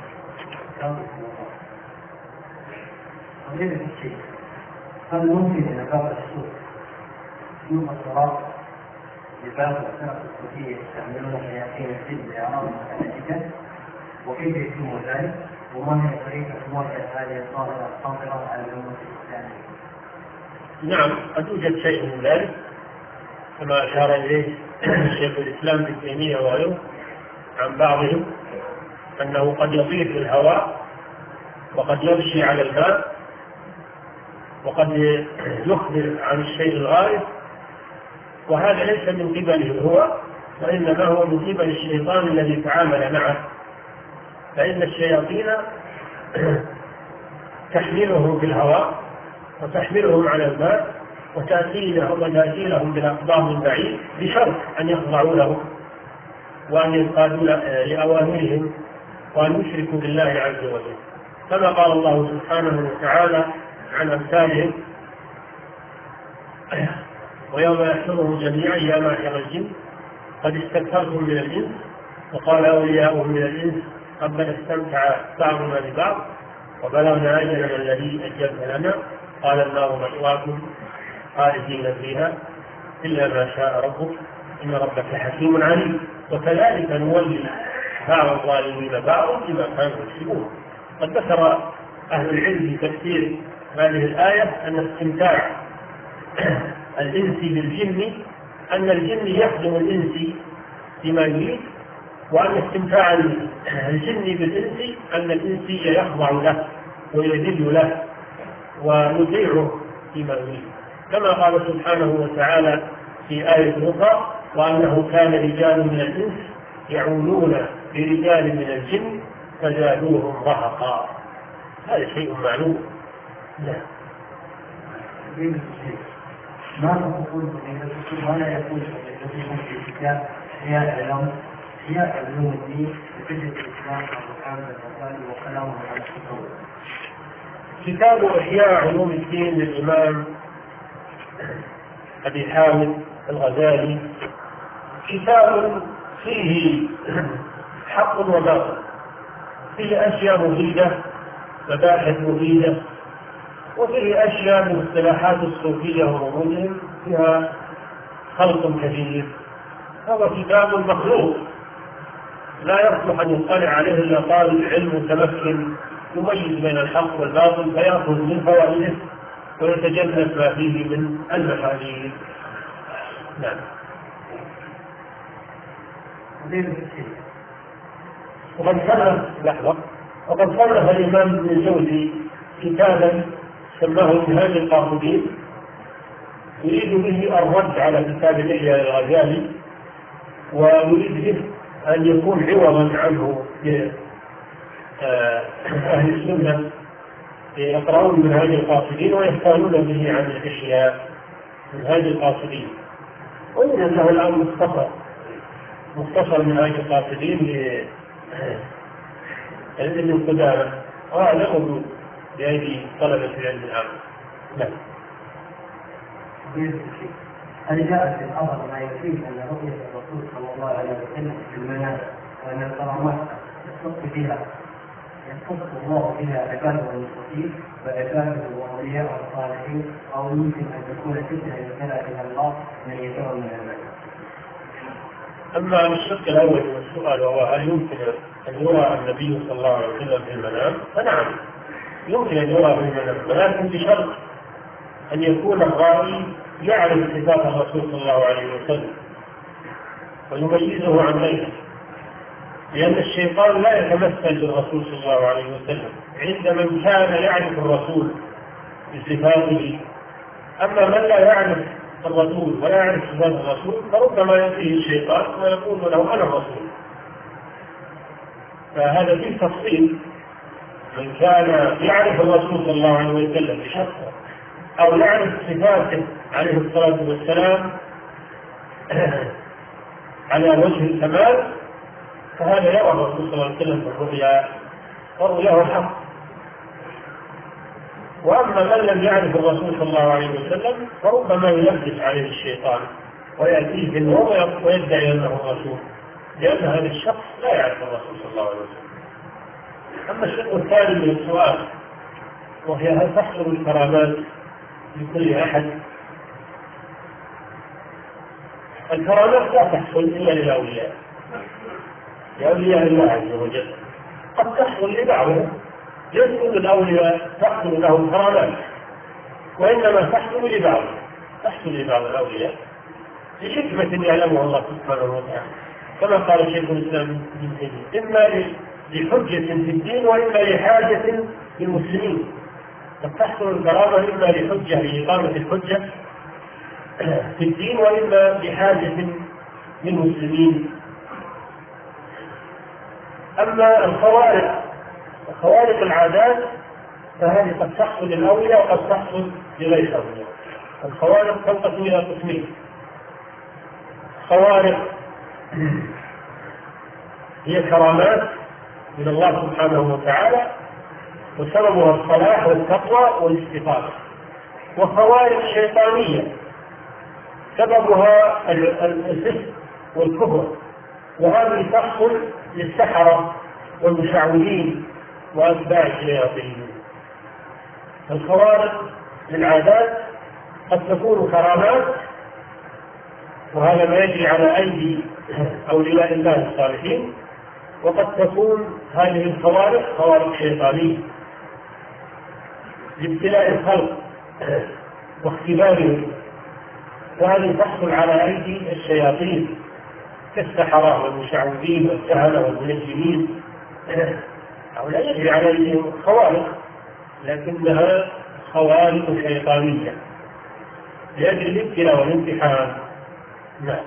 هل ممكن أن باب السوق يوم الصلاة لباب الأسناف الصوفية يستعملون شياطين الجن لأعراض الملائكة، وكيف يتم ذلك؟ وما هي طريقة مواجهة هذه الظاهرة الخاطرة على الأمة الإسلامية؟ نعم، قد يوجد شيء من ذلك كما أشار إليه شيخ الإسلام ابن تيمية وغيره عن بعضهم أنه قد يطير في الهواء وقد يمشي على الماء وقد يخبر عن الشيء الغائب، وهذا ليس من قبله هو، وإنما هو من قبل الشيطان الذي تعامل معه. فإن الشياطين تحملهم في الهواء وتحملهم على الماء وتأتي لهم وتأتي لهم بالأقدام من بعيد بشرط أن يخضعوا له وأن ينقادوا لأوامرهم وأن يشركوا بالله عز وجل، كما قال الله سبحانه وتعالى عن أمثالهم: ويوم يحشرهم جميعا يا معشر الجن قد استكثرتم من الإنس وقال أولياؤهم من الإنس ربنا استمتع بعضنا ببعض وبلغنا أجلنا الذي أجلت لنا قال النار مثواكم خالدين فيها إلا ما شاء ربك إن ربك حكيم عليم وكذلك نولي بعض الظالمين بعضا بما كانوا يكسبون. قد ذكر أهل العلم في تفسير هذه الآية أن استمتاع الإنس بالجن أن الجن يخدم الإنس بما يريد، وأن استمتاع الجن بالإنس أن الإنس يخضع له ويذل له ويطيعه فيما يريد، كما قال سبحانه وتعالى في آية أخرى: وأنه كان رجال من الإنس يعولون برجال من الجن فزادوهم رهقا. هذا شيء معلوم. نعم. ما تقول ولا يقول في الكتاب هي علم هي علوم الدين وفقه الإسلام ومحمد الغزالي وكلامه على الكتاب. كتاب إحياء علوم الدين للإمام أبي حامد الغزالي كتاب فيه حق وباطل، فيه أشياء مفيدة مباحث مفيدة، وفيه أشياء من اصطلاحات الصوفية ورموزهم فيها خلط كثير. هذا كتاب مخلوق لا يصلح أن يطلع عليه إلا طالب علم متمكن يميز بين الحق والباطل فيأخذ من فوائده ويتجنب ما فيه من المحاذير. نعم. وقد صنف لحظة وقد صنف الإمام ابن الجوزي كتابا سماه منهاج القاصدين يريد به الرد على كتاب الإحياء الغزالي، ويريد به أن يكون عوضا عنه أهل السنة يقرؤون منهاج القاصدين ويستغنون به عن الإحياء. منهاج القاصدين وإن أنه الآن مختصر مختصر منهاج القاصدين لابن قدامة وهذا موجود بأيدي طلبة العلم الآن. نعم. هل جاء في الأمر ما يفيد أن رؤية الرسول صلى الله عليه وسلم في المنام وأن الكرامات يختص بها يختص الله بها عباده المتقين وعباده الأولياء الصالحين، أو يمكن أن تكون فتنة يبتلى بها الله من يدعو من العباد؟ أما الشق الأول من السؤال وهو هل يمكن أن يرى النبي صلى الله عليه وسلم في المنام؟ فنعم يمكن أن يرى في المنام، ولكن بشرط أن يكون الرائي يعرف صفات الرسول صلى الله عليه وسلم ويميزه عن غيره، لأن الشيطان لا يتمثل بالرسول صلى الله عليه وسلم عند من كان يعرف الرسول بصفاته. أما من لا يعرف الرسول ولا يعرف صفات الرسول فربما يأتيه الشيطان ويقول له أنا الرسول. فهذا فيه تفصيل، من كان يعرف الرسول صلى الله عليه وسلم بشخصه أو يعرف صفاته عليه الصلاة والسلام على وجه الكمال فهذا يرى الرسول صلى الله عليه وسلم بالرؤيا ورؤياه حق. وأما من لم يعرف الرسول صلى الله عليه وسلم فربما يلبس عليه الشيطان ويأتيه بالنور ويدعي أنه الرسول، لأن هذا الشخص لا يعرف الرسول صلى الله عليه وسلم. أما الشق الثاني من السؤال وهي هل تحصل الكرامات لكل أحد؟ الكرامات لا تحصل إلا للأولياء لأولياء الله عز وجل، قد تحصل لبعضهم، ليس كل الأولياء تحصل لهم كرامات، وإنما تحصل لبعض تحصل لبعض الأولياء لحكمة يعلمها الله سبحانه وتعالى، كما قال شيخ الإسلام ابن تيمية: إما لحجة في الدين وإما لحاجة للمسلمين. قد تحصل الكرامة إما لحجة لإقامة الحجة في الدين وإما لحاجة للمسلمين. أما الخوارق خوارق العادات فهذه قد تحصل للأولياء وقد تحصل لغير الأولياء. الخوارق تنقسم إلى قسمين: خوارق هي كرامات من الله سبحانه وتعالى وسببها الصلاح والتقوى والاستقامة، وخوارق شيطانية سببها الفسق والكفر، وهذه تحصل للسحرة والمشعوذين وأتباع الشياطين. الخوارق للعادات قد تكون كرامات، وهذا ما يجري على أيدي أولياء الله الصالحين، وقد تكون هذه الخوارق خوارق شيطانية لابتلاء الخلق واختبارهم، وهذه تحصل على أيدي الشياطين كالسحرة والمشعوذين والكهنة والمنجمين. هؤلاء يجري عليهم خوارق لكنها خوارق شيطانية لأجل الابتلاء والامتحان. نعم.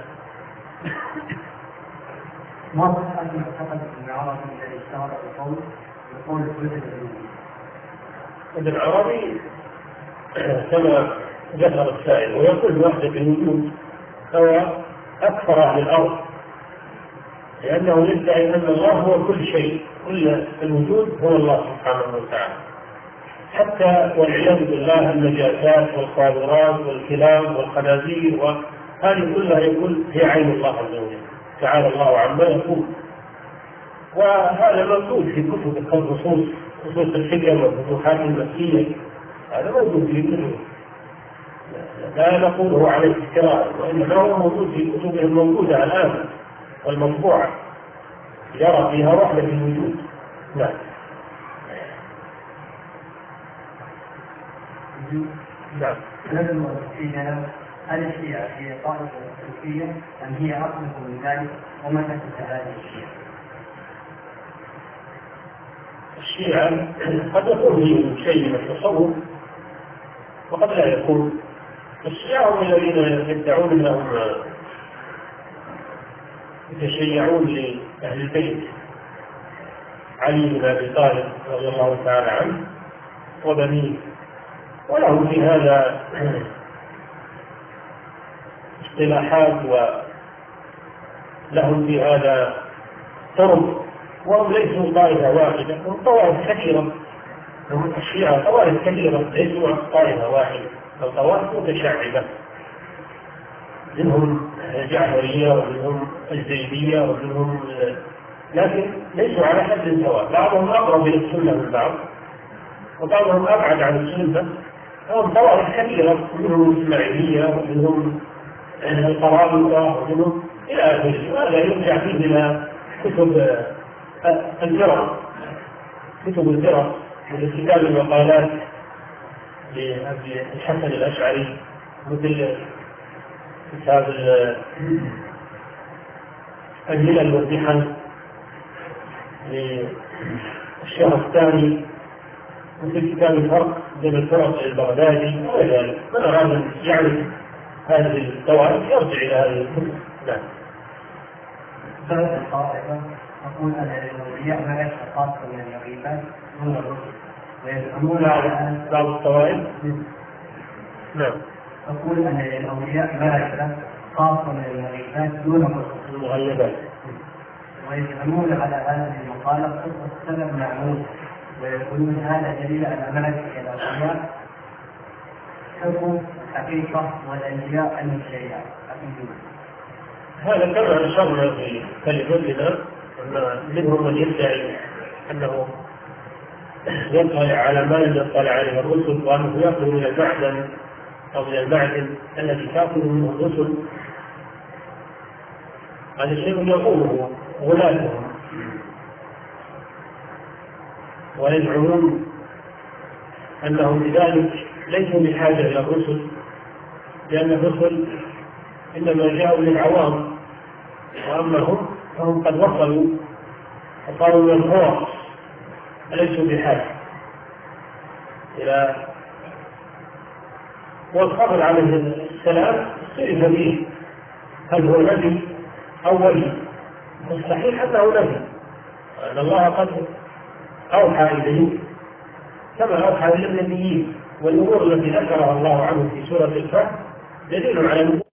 ما صحة المعتقد ابن عربي الذي اشتهر بالقول يقول الوجود العلوي؟ ابن عربي كما ذكر السائل ويقول وحدة الوجود هو أكثر أهل الأرض، لأنه يدعي أن الله هو كل شيء، كل الوجود هو الله سبحانه وتعالى، حتى والعياذ بالله النجاسات والقاذورات والكلاب والخنازير وهذه كلها يقول هي عين الله عز وجل تعالى الله عما يقول. وهذا موجود في كتب النصوص، نصوص الحكم والفتوحات المكية، هذا موجود في كتب، لا نقوله على الافتراء، وإنما هو موجود في كتبه الموجودة الآن والمطبوعة يرى فيها وحدة الوجود. نعم. نعم. لازم الصوفية هل الشيعة هي طائفة الصوفية أم هي أصلهم من ذلك ومتى تنتهي هذه الشيعة؟ الشيعة قد يكون فيهم شيء من التصوف وقد لا يكون. الشيعة هم الذين يدعون أنهم يتشيعون لأهل البيت علي بن أبي طالب رضي الله تعالى عنه وبنيه، ولهم في هذا اصطلاحات ولهم في هذا طرق، وهم ليسوا طائفة واحدة، هم طوائف كثيرة. هم الشيعة طوائف كثيرة ليسوا طائفة واحدة، بل طوائف متشعبة، منهم جعفرية ومنهم الزيدية ومنهم، لكن ليسوا على حد سواء، بعضهم أقرب إلى السنة من بعض وبعضهم أبعد عن السنة. هم طوائف كثيرة، منهم الإسماعيلية ومنهم القرامطة ومنهم إلى آخره. وهذا يرجع فيه إلى كتب الفرق، كتب الفرق من كتاب المقالات لأبي الحسن الأشعري، مثل كتاب الملل والمحن للشهر الثاني، مثل كتاب الفرق بين الفرق البغدادي وغير. من أراد أن يعرف هذه الطوائف يرجع إلى هذه الكتب. نعم. ثلاث الطائفة تقول أن الأولياء ملك خاصة من الغيبات دون الرسل، ويزعمون على أن بعض الطوائف نعم تقول أن الأولياء ملك خاصة من الغيبات دون الرسل المغيبات، ويزعمون على هذه المقالة قصة سبب معمول، ويقولون هذا دليل على ملك الأولياء حكم الحقيقة والأنبياء أن الشيئات حقيقية. هذا كما أشرنا في كلمتنا أن منهم من يدعي أنه يطلع على ما لم يطلع عليه الرسل، وأنه يأخذ من المعدن أو من المعدن الذي تأخذ منه الرسل. هذا شيء يقوله غلاتهم، ويزعمون أنهم بذلك ليسوا بحاجة إلى الرسل، لأن الرسل إنما جاءوا للعوام، وأما هم فهم قد وصلوا وصاروا من الخواص أليسوا بحاجة إلى. والخضر عليه السلام اختلف فيه هل هو نبي أو ولي. مستحيل أنه نبي، لأن الله قد أوحى إليه كما أوحى إلى النبيين، والأمور التي ذكرها الله عنه في سورة الفتح دليل على